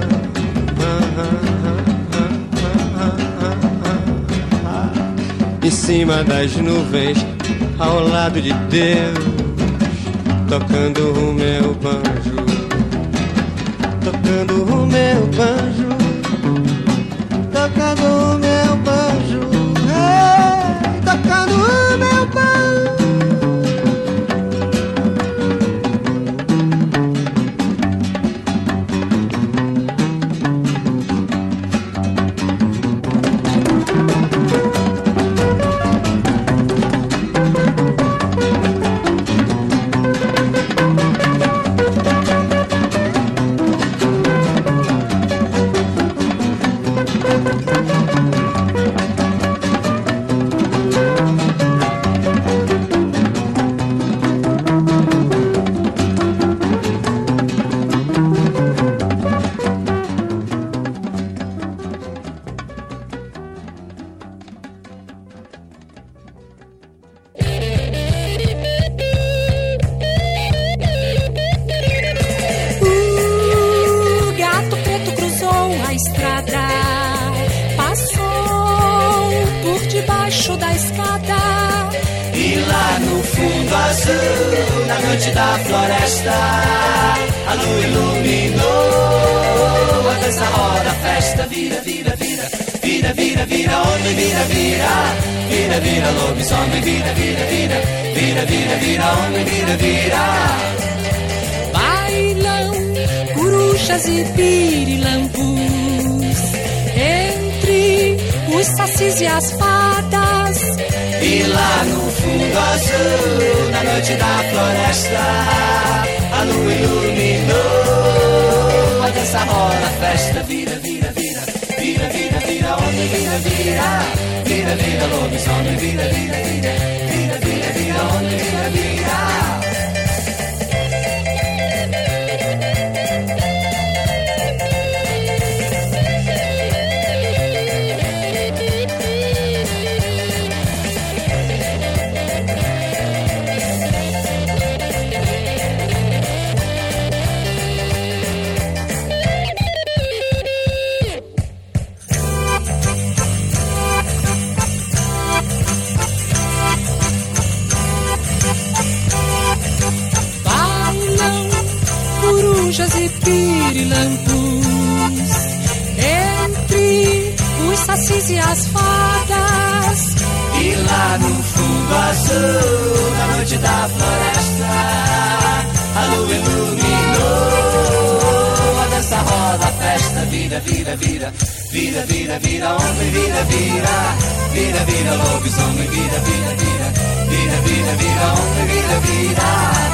em cima das nuvens, ao lado de Deus, tocando o meu banjo, tocando o meu banjo, tocando o meu banjo, tocando o meu banjo. azul, na noite da floresta, a lua iluminou, a dança roda, a festa vira, vira, vira, vira, vira, vira, homem, vira, vira, vira, vira, lobisomem, vira, vira, vira, vira, vira, vira, homem, vira, vira. Bailam corujas e pirilampus entre os sacis e as fadas. E lá no fundo azul, na noite da floresta, a lua iluminou, a dança rola, a festa vira, vira, vira, vira, vira, vira, homem, vira, vira, vira, vira, lobisomem, vira, vira, vira, vira, vira, vira, homem, vira, vira. E pirilampus entre os sacis e as fadas. E lá no fundo azul, na noite da floresta, a lua iluminou, a dança roda, a festa vira, vira, vira, vira, vira, vira, homem, vira, vira, vira, vira, lobisomem, vira, vira, vira, vira, vira, vira, homem, vira, vira.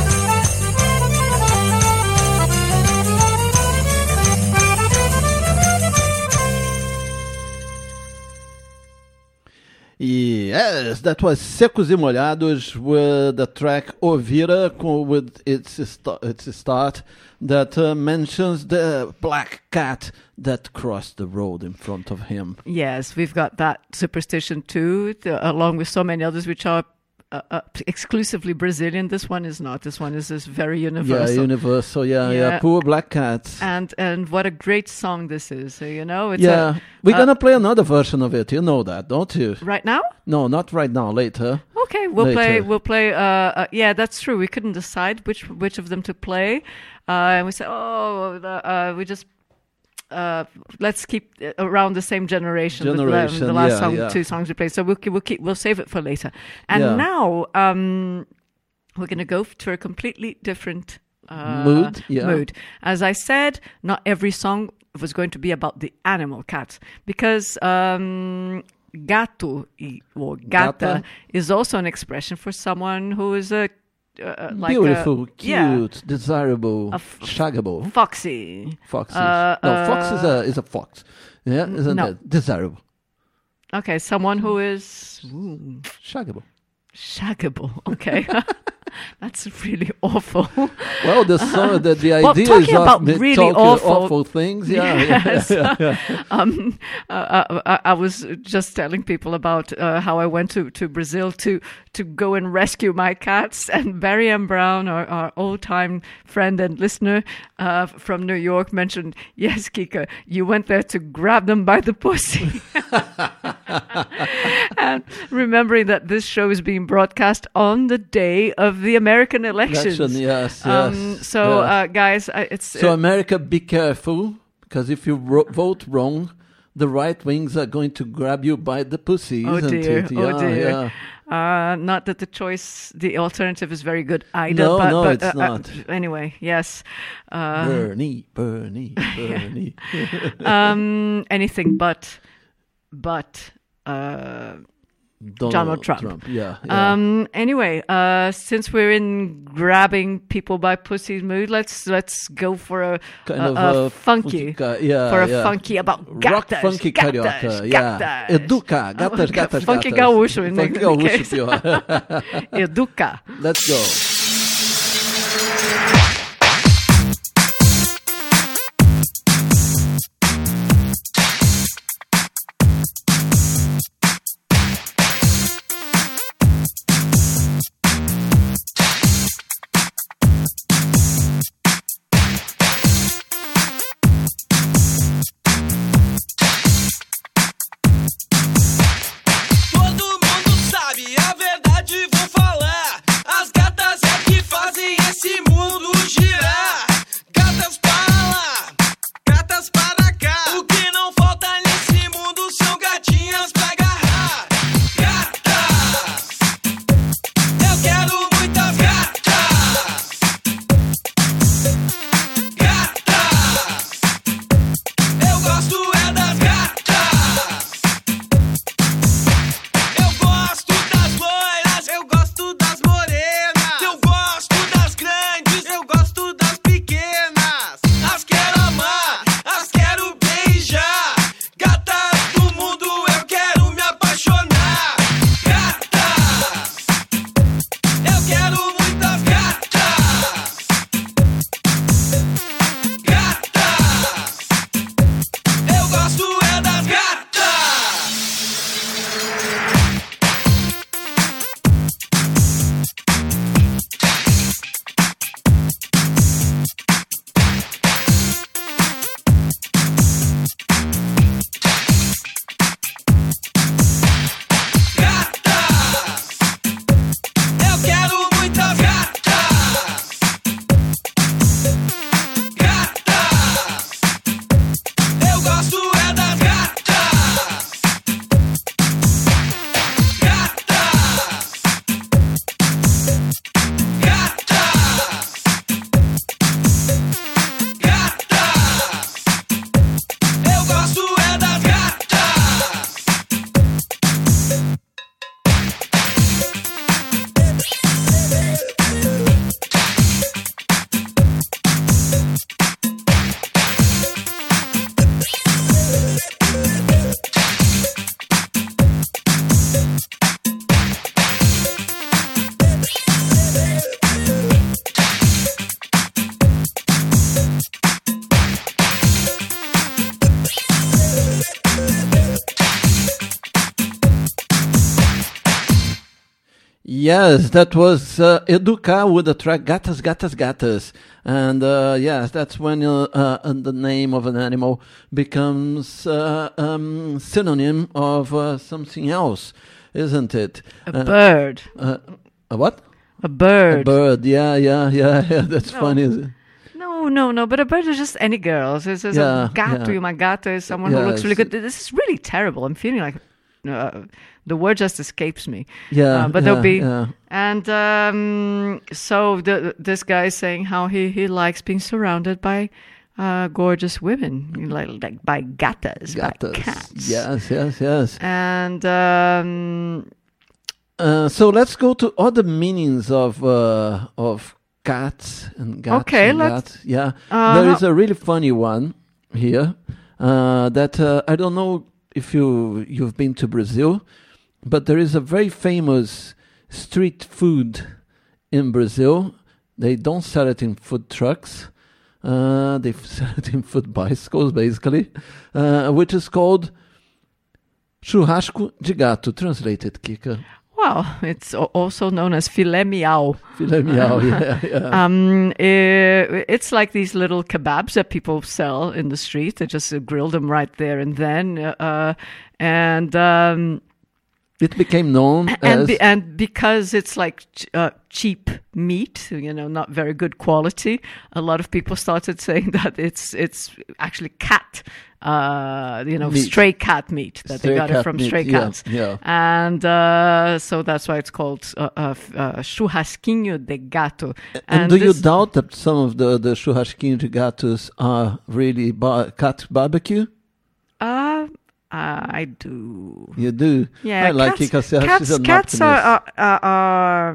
Yes, that was Secos e Molhados with the track Ovira with its start that mentions the black cat that crossed the road in front of him. Yes, we've got that superstition too, along with so many others which are exclusively Brazilian. This one is not. This one is very universal. Yeah, universal. Yeah. Poor black cats. And what a great song this is. You know. It's we're gonna play another version of it. You know that, don't you? Right now? No, not right now. Later. Okay, we'll play. Yeah, that's true. We couldn't decide which of them to play, and we said, we just. Let's keep around the same generation. The last two songs we played. So we'll save it for later. And now we're going to go to a completely different mood. Mood. As I said, not every song was going to be about the animal cat, because gato or gata is also an expression for someone who is a beautiful, cute, desirable, shaggable, foxy. Fox is a fox. Yeah, isn't it? Desirable. Okay, someone who is shaggable. Shaggable. Okay. That's really awful. Well, the song, the idea is about really awful things. Yeah. Yes. I was just telling people about how I went to Brazil to go and rescue my cats, and Barry M. Brown, our old-time friend and listener from New York, mentioned, yes, Kika, you went there to grab them by the pussy. And remembering that this show is being broadcast on the day of the American elections. Yes. Guys, so America, be careful, because if you vote wrong, the right wings are going to grab you by the pussy, isn't it? Oh dear. Not that the alternative is very good either. No, it's not. Anyway, yes. Bernie. Anything but Donald Trump. Yeah. Anyway, since we're in grabbing people by pussy mood, let's go for a funky, funky about gatas. Rock funky carioca. Yeah. Educa. Gatas. Funky gaúcho. Funky gaúcho pior. Educa. Let's go. Todo mundo sabe a verdade, vou falar. As Yes, that was Educa with the track Gatas, Gatas, Gatas. And yes, that's when the name of an animal becomes synonym of something else, isn't it? A bird. A what? A bird. A bird, yeah. That's funny, isn't it? No, but a bird is just any girl. So it's a gato, my gato is someone who looks really good. This is really terrible. I'm feeling like the word just escapes me. But there'll be... Yeah. And so this guy is saying how he likes being surrounded by gorgeous women, like by gatas, by cats. Yes. And... so let's go to other meanings of cats and gats. Okay, gats. Yeah, there is a really funny one here that I don't know if you've been to Brazil, but there is a very famous street food in Brazil. They don't sell it in food trucks. They sell it in food bicycles, basically, which is called churrasco de gato. Translated, Kika. Well, it's also known as filé mignon. Filé mignon, yeah. It's like these little kebabs that people sell in the street. They just grill them right there and then. It became known and as... because it's like cheap meat, not very good quality, a lot of people started saying that it's actually cat, meat. Stray cat meat, that they got it from stray cats. Yeah. And so that's why it's called churrasquinho de gato. And do you doubt that some of the churrasquinho de gatos are really cat barbecue? I do. You do? Yeah, I like Kika Serra. She's an cats are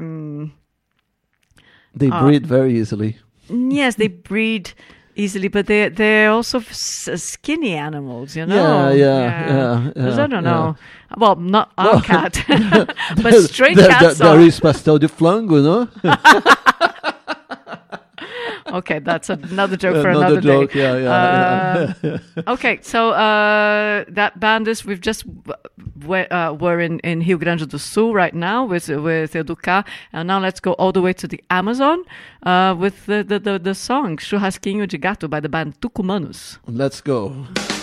they breed very easily. Yes, they breed easily, but they're also skinny animals, Yeah. I don't know. Well, not our cat, but stray cats there is pastel de flango, no? Okay, that's another joke for another joke, day. Yeah. Okay, so that band is, we've just we're in Rio Grande do Sul right now with Educa, and now let's go all the way to the Amazon with the song Churrasquinho de Gato by the band Tucumanos. Let's go.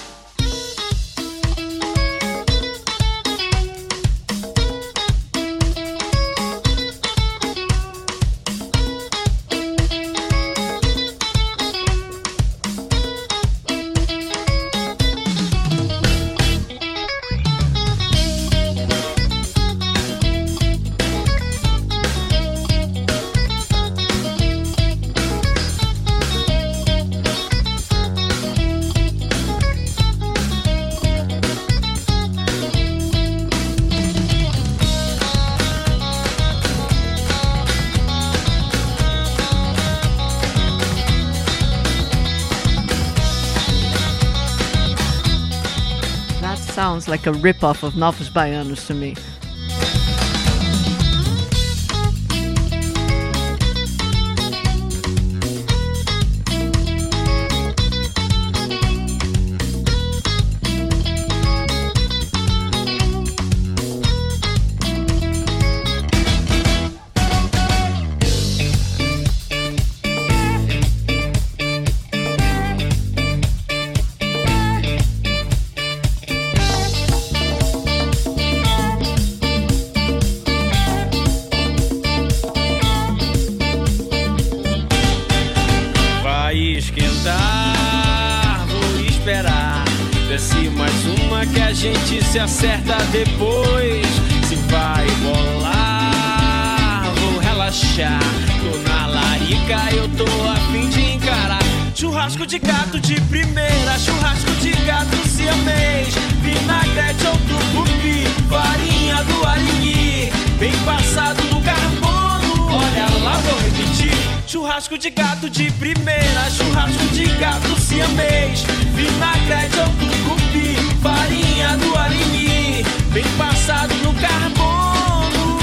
Sounds like a rip-off of Novos Baianos to me. Se acerta depois, se vai rolar, vou relaxar, tô na larica, eu tô a fim de encarar. Churrasco de gato de primeira, churrasco de gato siamês, vinagrete ou tucupi, farinha do arinhi, bem passado no carbono, olha lá, vou repetir. Churrasco de gato de primeira, churrasco de gato siamês, vinagrete ou tucupi, farinha do arinhi, bem passado no carbono.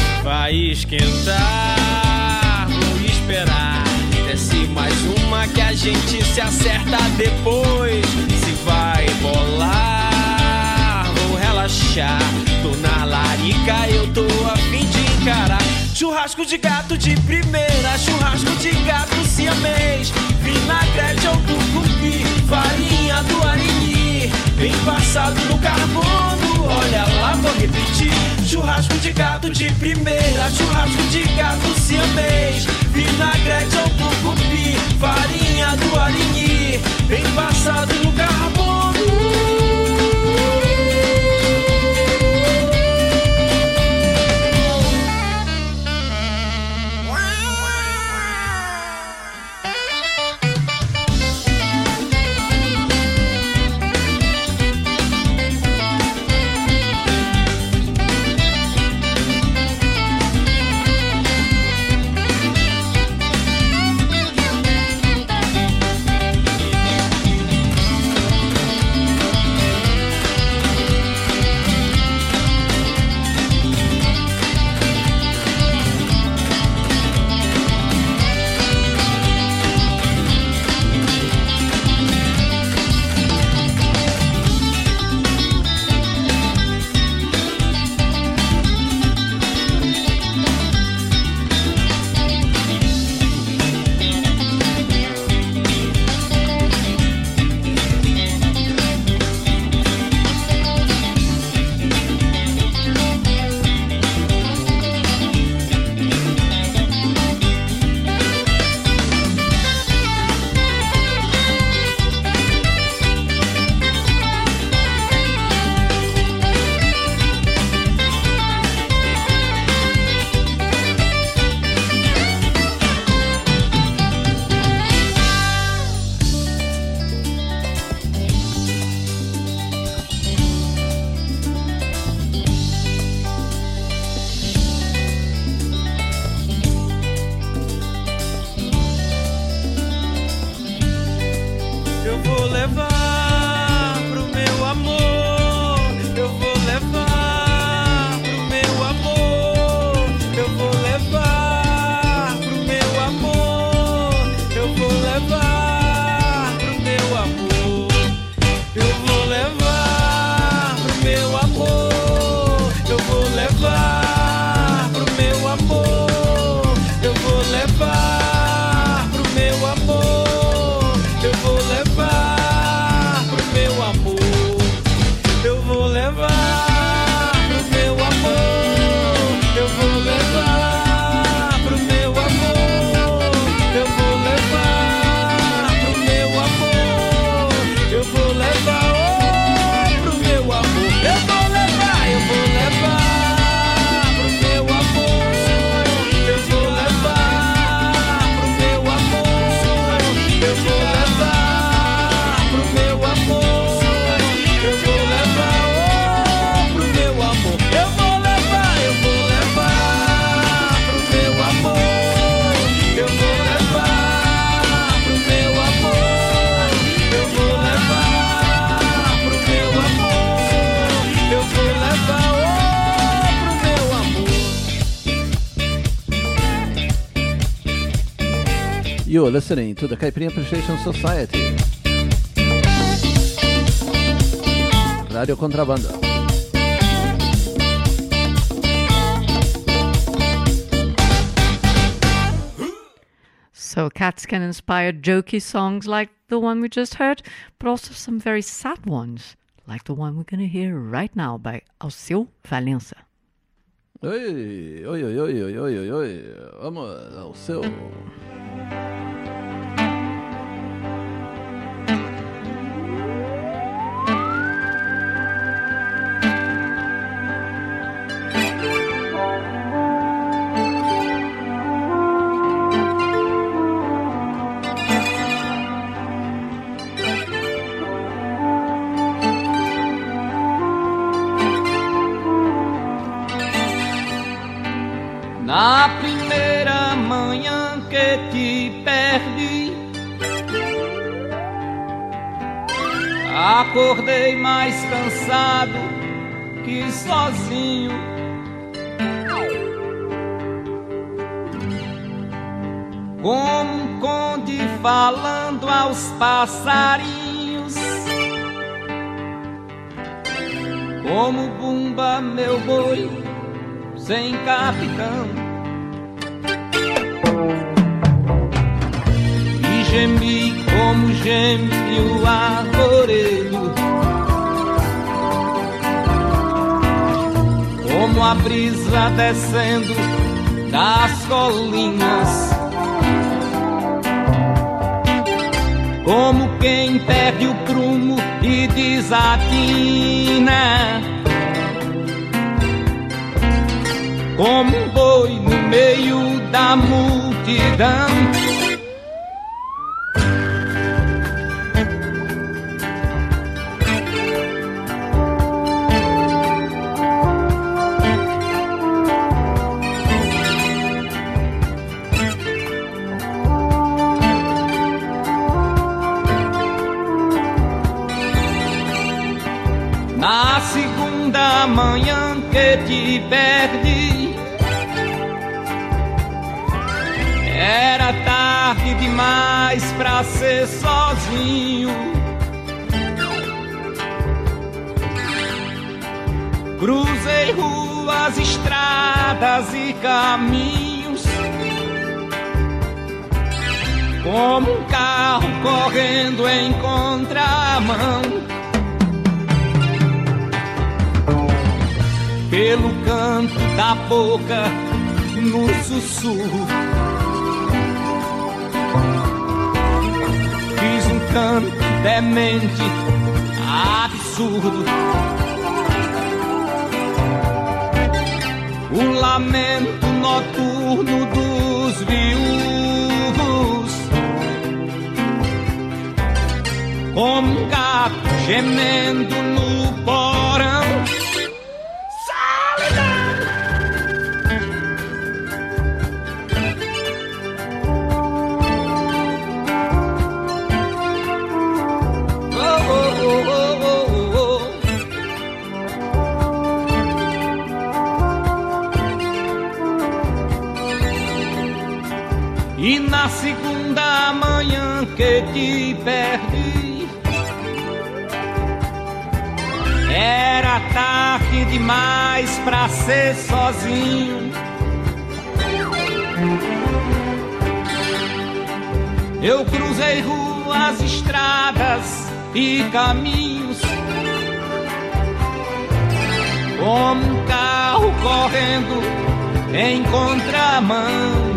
Vai esquentar, vou esperar, desce mais uma que a gente se acerta depois. Se vai bolar, vou relaxar. Tô na larica, eu tô a fim de encarar. Churrasco de gato de primeira, churrasco de gato siamês. Vinagrete ou tucupi, farinha do arini, bem passado no carbono, olha lá, vou repetir. Churrasco de gato de primeira, churrasco de gato siamês. Vinagrete ou tucupi, farinha do arini, bem passado no carbono. You're listening to the Caipirinha Appreciation Society. Radio Contrabanda. So cats can inspire jokey songs like the one we just heard, but also some very sad ones, like the one we're going to hear right now by Alceu Valença. Oi, oi, oi, oi, oi, oi, oi. Vamos, Alceu. Na primeira manhã que te perdi, acordei mais cansado que sozinho. Como um conde falando aos passarinhos. Como bumba meu boi sem capitão, e gemi como geme o arvoredo, como a brisa descendo das colinas, como quem perde o prumo e desatina, como um boi no meio da multidão. Na segunda manhã que te perdi, era tarde demais pra ser sozinho. Cruzei ruas, estradas e caminhos, como um carro correndo em contramão. Pelo canto da boca, no sussurro, fiz um canto demente, absurdo, um lamento noturno dos viúvos, como um gato gemendo no porão. E na segunda manhã que te perdi, era tarde demais pra ser sozinho. Eu cruzei ruas, estradas e caminhos, como um carro correndo em contramão.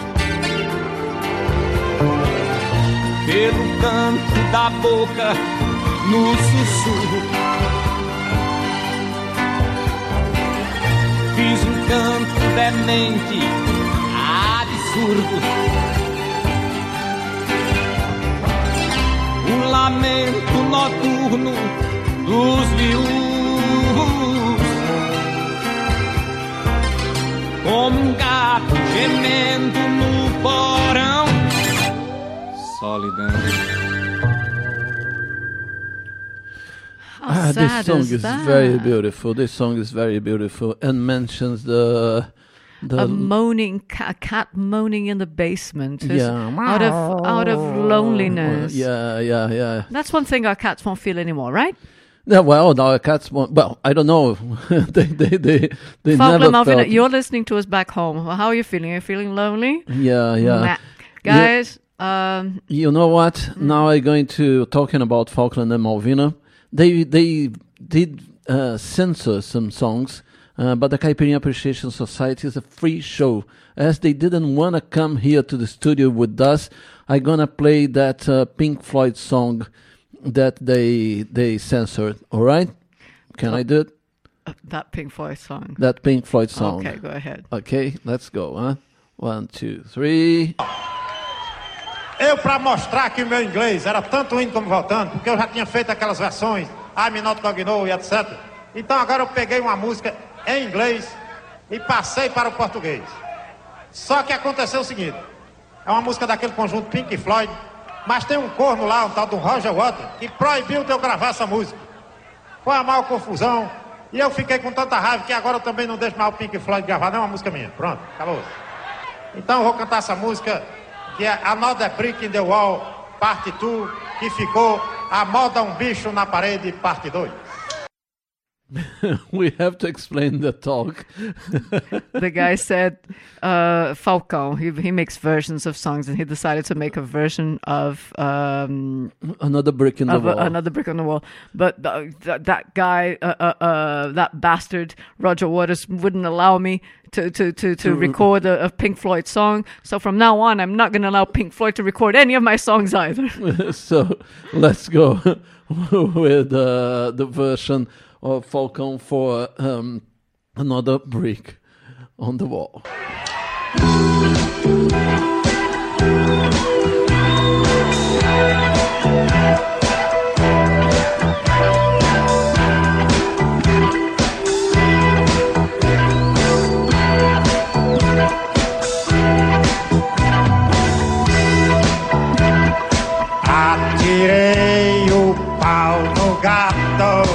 Pelo canto da boca, no sussurro, fiz um canto demente, absurdo, um lamento noturno dos viúvos, como um gato gemendo no porão. Solidão. This song is very beautiful. This song is very beautiful and mentions the a moaning cat moaning in the basement, yeah, out of loneliness. Yeah. That's one thing our cats won't feel anymore, right? Yeah, well, our cats won't. Well, I don't know. they Falkland never felt. you're listening to us back home. How are you feeling? Are you feeling lonely? Yeah. Guys. You know what? Now I'm going to talking about Falkland and Malvina. They did censor some songs, but the Caipirinha Appreciation Society is a free show. As they didn't want to come here to the studio with us, I'm gonna play that Pink Floyd song that they censored. All right? Can I do it? That Pink Floyd song. That Pink Floyd song. Okay, go ahead. Okay, let's go. 1, 2, 3. Eu, para mostrar que o meu inglês era tanto indo como voltando, porque eu já tinha feito aquelas versões, I'm not gonna know e etc. Então agora eu peguei uma música em inglês e passei para o português. Só que aconteceu o seguinte, é uma música daquele conjunto Pink Floyd, mas tem um corno lá, um tal do Roger Waters, que proibiu de eu gravar essa música. Foi uma maior confusão, e eu fiquei com tanta raiva que agora eu também não deixo mais o Pink Floyd gravar, não é uma música minha. Pronto, acabou. Então eu vou cantar essa música que é Another Brick in the Wall, parte 2, que ficou A Moda um Bicho na Parede, parte 2. We have to explain the talk. The guy said, Falcão, he makes versions of songs, and he decided to make a version of Another Brick in the Wall. Another Brick on the Wall. But that guy, that bastard, Roger Waters, wouldn't allow me to record a Pink Floyd song. So from now on, I'm not going to allow Pink Floyd to record any of my songs either. So let's go with the version of Falcão for Another Brick on the Wall. Atirei o pau no gato,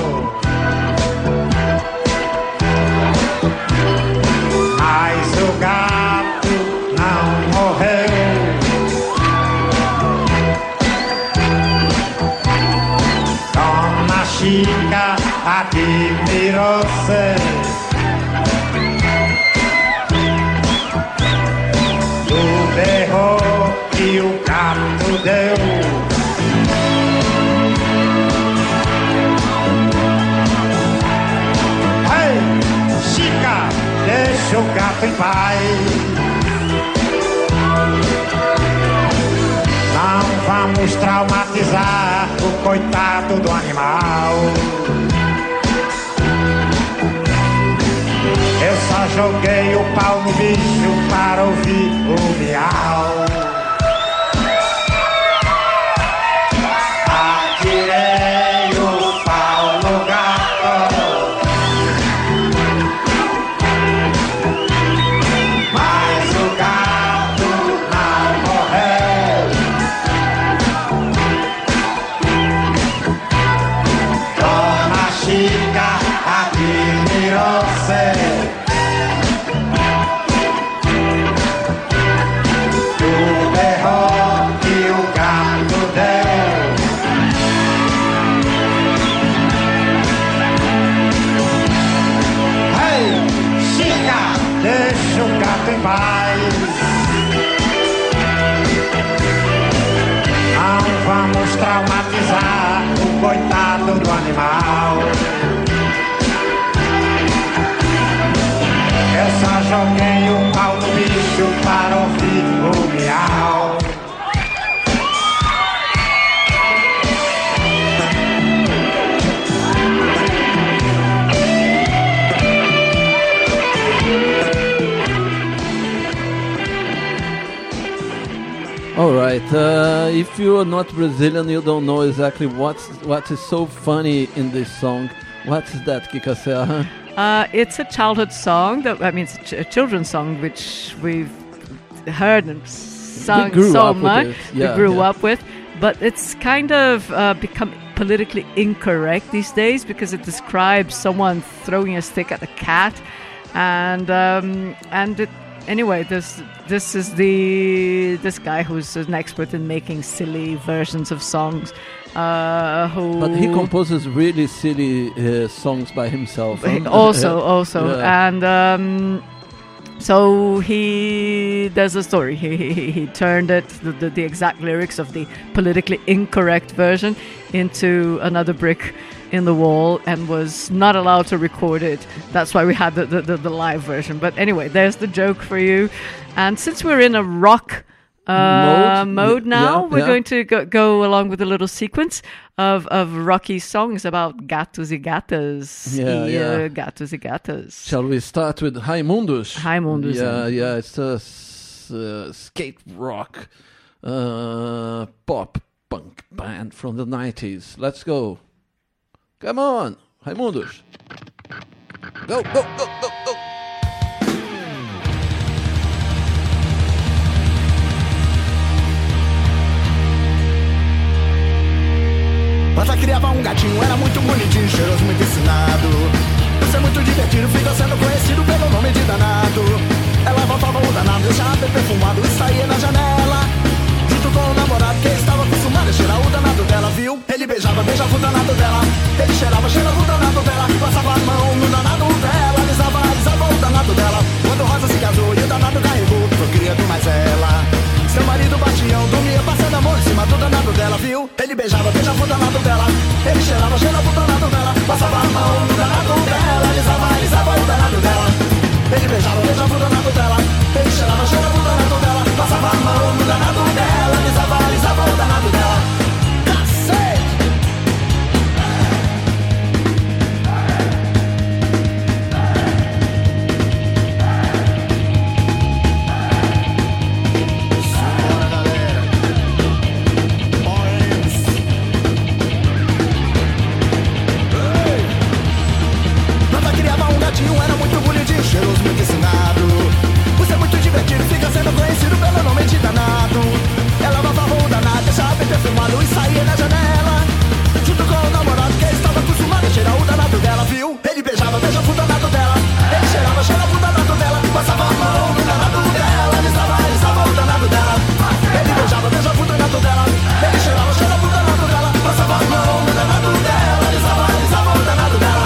mas o gato não morreu. Dona Chica admirou-se do berro que o gato deu. Deixa o gato em paz. Não vamos traumatizar o coitado do animal. Eu só joguei o pau no bicho para ouvir o miau. Atirei o pau no gato, mas o gato não morreu. Dona Chica admirou-se do berro que o gato deu. Ei, Chica, deixa o gato em paz. Não vamos traumatizar o coitado do animal. Eu só joguei o pau no bicho para ouvir o miau. All right. If you are not Brazilian, you don't know exactly what is so funny in this song. What is that, Kika Serra? It's a childhood song. It's a children's song which we've heard and sung so much. We grew up with. But it's kind of become politically incorrect these days because it describes someone throwing a stick at a cat, anyway, this is this guy who's an expert in making silly versions of songs. But he composes really silly songs by himself. Also, yeah. And so there's a story. He turned the exact lyrics of the politically incorrect version into Another Brick in the Wall and was not allowed to record it. That's why we had the live version. But anyway, there's the joke for you. And since we're in a rock mode now, we're going to go along with a little sequence of rocky songs about gatos e gatas. Gatos e gatas. Shall we start with Raimundos? Raimundos. Yeah, it's a skate rock pop punk band from the 90s. Let's go. Come on, Raimundos. Go, go, go, go, go. Pata criava um gatinho, era muito bonitinho, cheiroso, muito ensinado. Por ser muito divertido, fica sendo conhecido pelo nome de danado. Ela voltava o danado, deixava bem perfumado e saía na janela. Ele beijava, beijava o danado dela. Ele cheirava, cheirava o danado dela. Passava a mão no danado dela. Alisava, alisava o danado dela. Quando Rosa se casou e o danado carregou, foi criando mais ela. Seu marido Bastião dormia passando amor em cima do danado dela, viu? Ele beijava, beijava o danado dela. Ele cheirava, cheirava o danado dela. Passava a mão no danado dela. Alisava, alisava o danado dela. Ele beijava, beijava o danado dela. Ele cheirava, cheirava o danado dela. Passava a mão no danado dela. Alisava, alisava o danado dela. Cacete! Era muito bonitinho, cheiroso, muito ensinado. Você é muito divertido, fica sendo conhecido pelo nome de danado. Ela lavava o danado, deixava bem perfumado e saía na janela, junto com o namorado que estava acostumado a cheirar o danado dela, viu? Ele beijava, beijava o danado dela. Ele cheirava, cheirava o danado dela. Passava a mão no danado dela. Alisava, alisava o danado dela. Ele beijava, beijava o danado dela. Ele cheirava, cheirava o danado dela. Passava a mão no danado dela. Alisava, alisava o danado dela.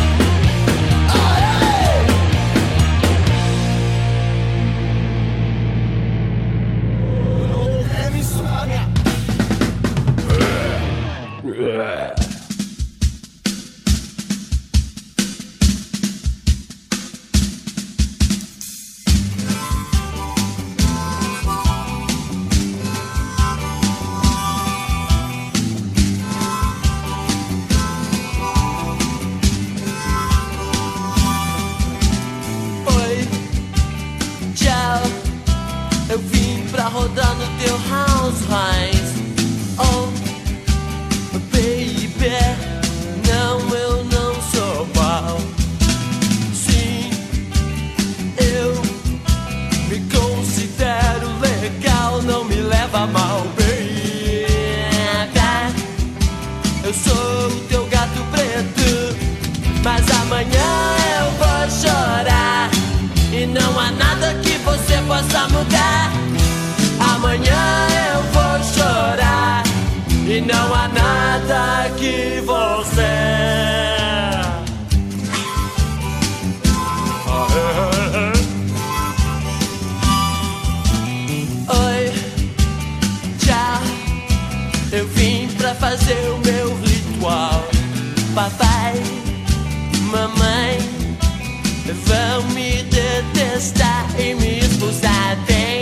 Oi, tchau. Eu vim pra rodar no teu house Heinz. Oh, baby, não, eu não sou mal. Sim, eu me considero legal, não me leva a mal, baby. Eu sou o teu gato preto, mas amanhã eu vou chorar. E não há nada que você possa mudar. Amanhã eu vou chorar. E não há nada que você Oi, tchau. Eu vim pra fazer o meu ritual. Papai, mamãe vão me detestar e me expulsar.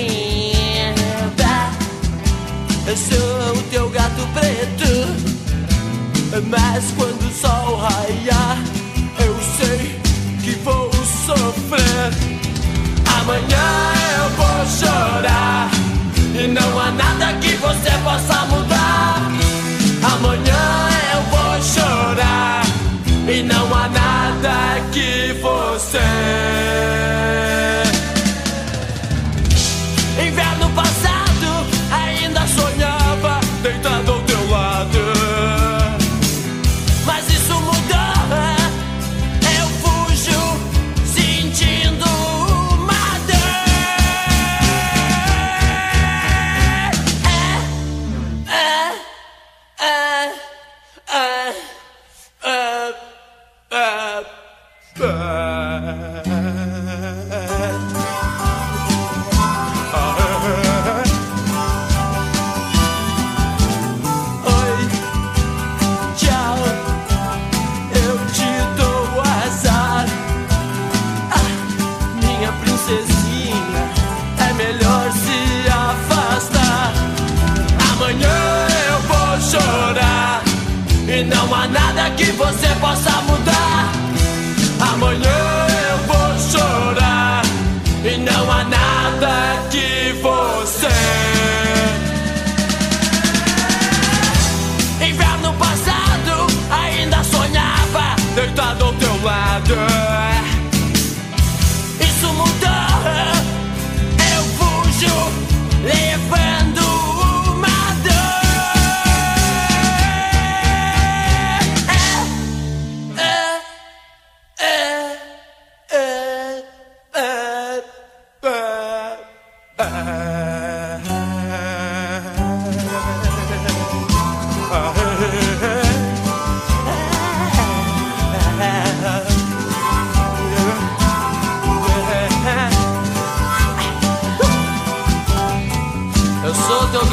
Eu sou o teu gato preto, mas quando o sol raiar, eu sei que vou sofrer. Amanhã eu vou chorar e não há nada que você possa mudar. Amanhã eu vou chorar e não há nada que você. Inverno passado ainda sonhava deitado ao teu lado, mas isso mudou. Eu fujo sentindo uma dor. E não há nada que você possa mudar. Amanhã eu vou chorar e não há nada que você. Inverno passado ainda sonhava deitado ao teu lado. Isso mudou. Eu fujo levando uma dor.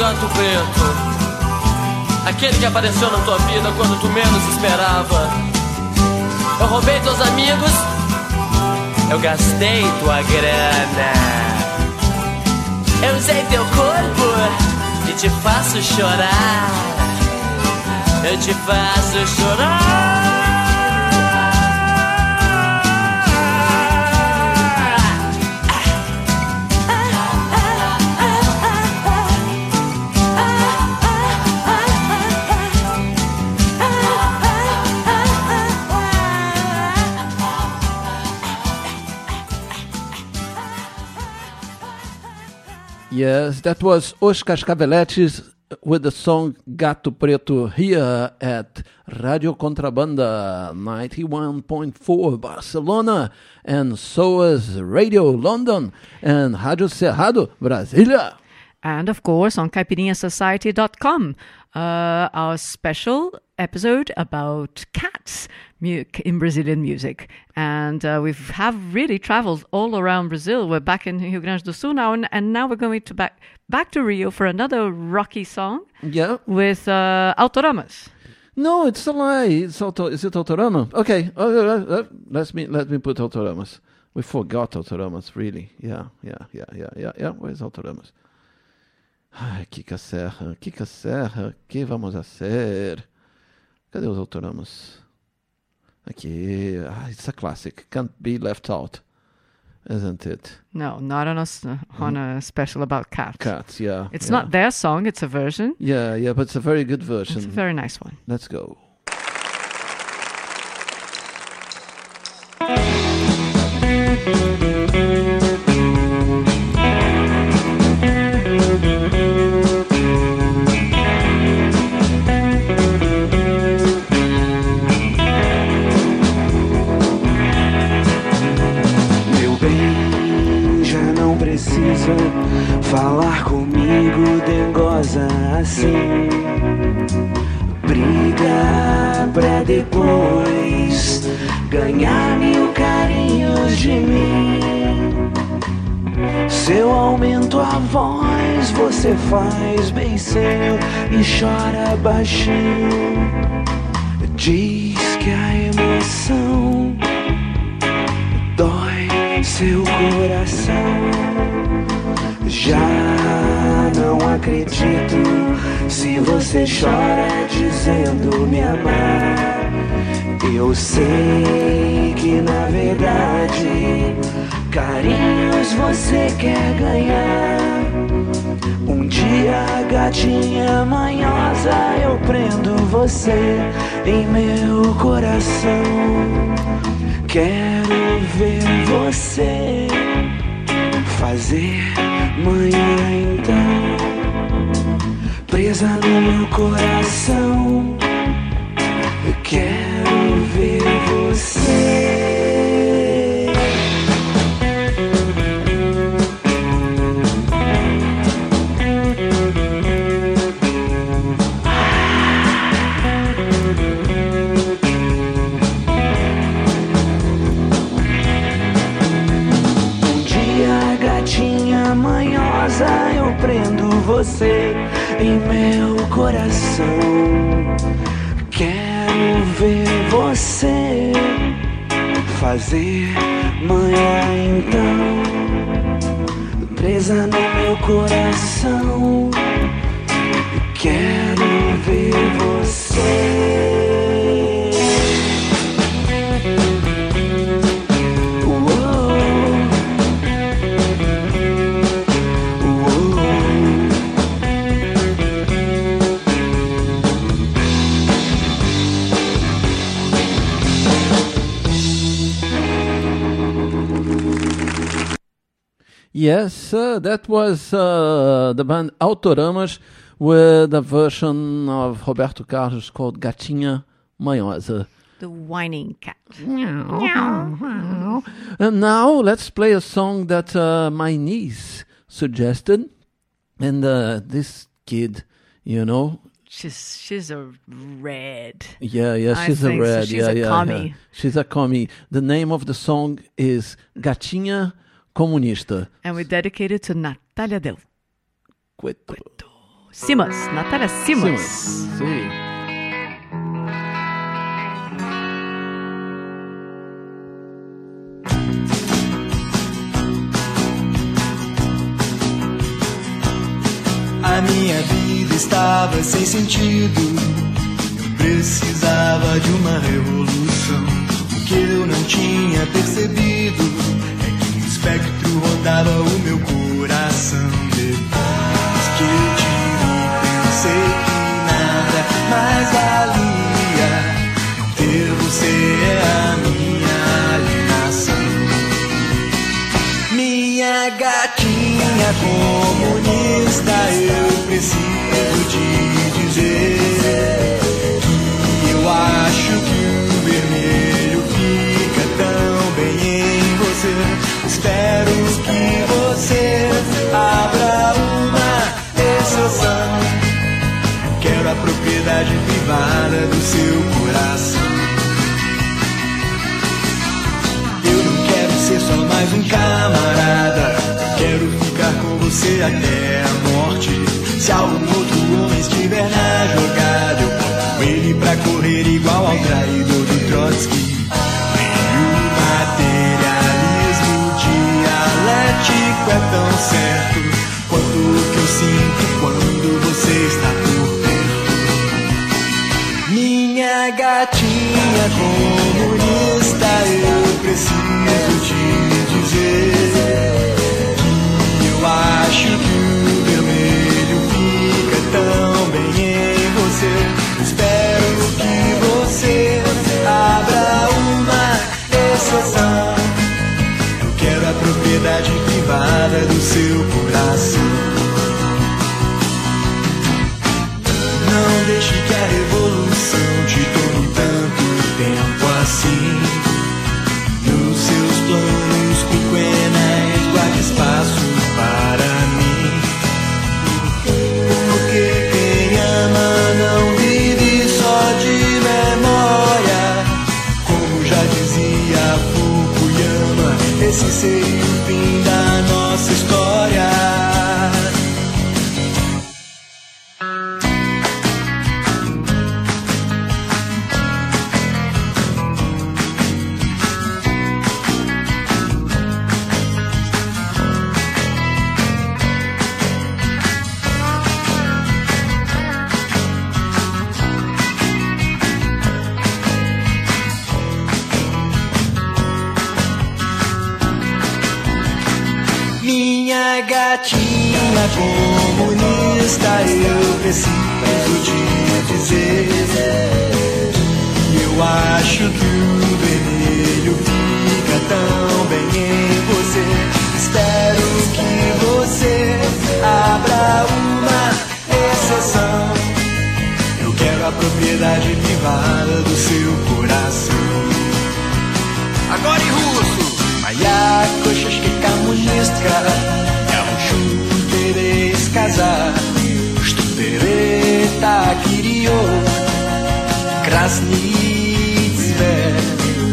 gato preto, aquele que apareceu na tua vida quando tu menos esperava. Eu roubei teus amigos, eu gastei tua grana, eu usei teu corpo e te faço chorar, eu te faço chorar. Yes, that was Os Cascaveletes with the song Gato Preto here at Radio Contrabanda 91.4 Barcelona, and so is Radio London and Rádio Cerrado Brasília. And of course on CaipirinhaSociety.com, our special episode about cats in Brazilian music. And we have really traveled all around Brazil. We're back in Rio Grande do Sul now, and now we're going to back to Rio for another rocky song. Yeah. With Autoramas. No, it's a lie. Is it Autorama? Okay, let me put Autoramas. We forgot Autoramas, really. Yeah. Where's Autoramas? Ai, Kika Serra, que vamos hacer? Cadê os Autoramas? Aqui, it's a classic, can't be left out, isn't it? No, not on a special about cats. Cats, yeah. It's not their song, it's a version. Yeah, but it's a very good version. It's a very nice one. Let's go. Falar comigo dengosa assim, briga pra depois ganhar mil carinhos de mim. Se eu aumento a voz, você faz bem seu e chora baixinho. Diz que a emoção dói seu coração. Já não acredito se você chora dizendo me amar. Eu sei que na verdade carinhos você quer ganhar. Um dia, gatinha manhosa, eu prendo você em meu coração. Quero ver você fazer manhã então, presa no meu coração. Eu quero ver você. Manhosa, eu prendo você em meu coração. Quero ver você fazer manhã então, presa no meu coração. Quero ver você. Yes, that was the band Autoramas with a version of Roberto Carlos called Gatinha Manhosa. The whining cat. And now let's play a song that my niece suggested. And this kid, you know... She's a red. Yeah, she's a red. So she's a commie. Yeah. She's a commie. The name of the song is Gatinha Comunista. And we dedicate it to Natalia Del Cueto. Simas, Natália Simas. Sim. A minha vida estava sem sentido. Eu precisava de uma revolução. O que eu não tinha percebido é que um espectro rodava o meu coração. Depois que eu te vi, pensei que nada mais valia. Ter você é a minha alienação. Minha gatinha comunista, eu preciso te dizer que eu acho que o vermelho fica tão bem em você. Espero que você abra uma exceção. Quero a propriedade privada do seu coração. Eu não quero ser só mais um camarada. Quero ficar com você até a morte. Se algum outro homem estiver na jogada, eu ponho ele pra correr igual ao traidor do Trotsky. E o materialismo dialético é tão certo quanto o que eu sinto quando você está por perto. Minha gatinha comunista, eu preciso te dizer que eu acho que o vermelho fica tão bem em você. Espero que você abra uma exceção. Eu quero a propriedade privada do seu coração. Não deixe que a revolução te tome tanto tempo assim. Nos seus planos quinquenais guarde espaço para mim. Porque quem ama não vive só de memória. Como já dizia Fukuyama, esse seria o fim da nossa história. Minha gatinha comunista, eu preciso te dizer que eu acho que o vermelho fica tão bem em você. Espero que você abra uma exceção. Eu quero a propriedade privada do seu coração. Agora em russo. Моя кошечка коммунистка, я хочу тебе сказать, что ты так ее красный цвет.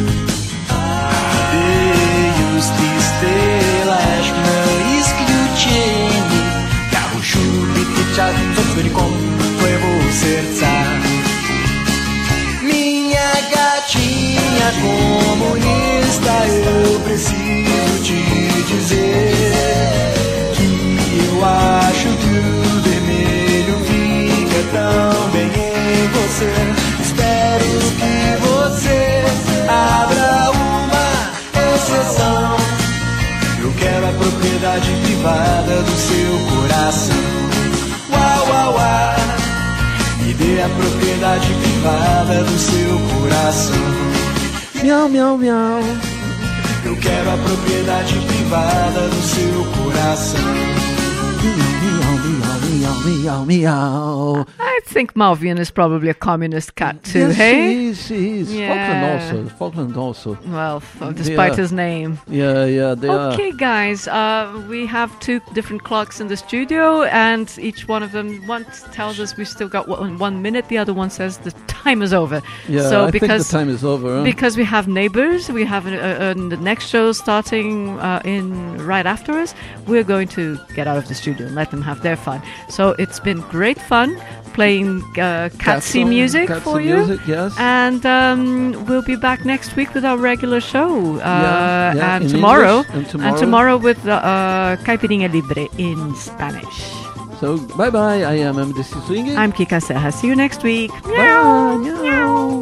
Надеюсь, ты сделаешь на исключение. Я хочу видеть отцов целиком твоего сердца. Minha gatinha comunista, eu preciso te dizer que eu acho que o vermelho fica tão bem em você. Espero que você abra uma exceção. Eu quero a propriedade privada do seu coração. Uau, uau, uau. Me dê a propriedade privada do seu coração. Miau, miau, miau. Eu quero a propriedade privada do seu coração. Miau, miau, miau, miau, miau. I think Malvian is probably a communist cat too, Yes, hey? she is. Yeah. Falkland also. Well, despite his name. Yeah, they are. Okay, guys, we have two different clocks in the studio, and each one of them, one tells us we've still got 1 minute, the other one says the time is over. Yeah, so I because think the time is over. Huh? Because we have neighbors, we have the next show starting in right after us. We're going to get out of the studio and let them have their they're fun. So it's been great fun playing Catzy music for you. Music, yes. And we'll be back next week with our regular show. And in tomorrow, English, and tomorrow with Caipirinha Libre in Spanish. So bye bye. I am MDC Swing. I'm Kika Serra. See you next week. Bye. Meow.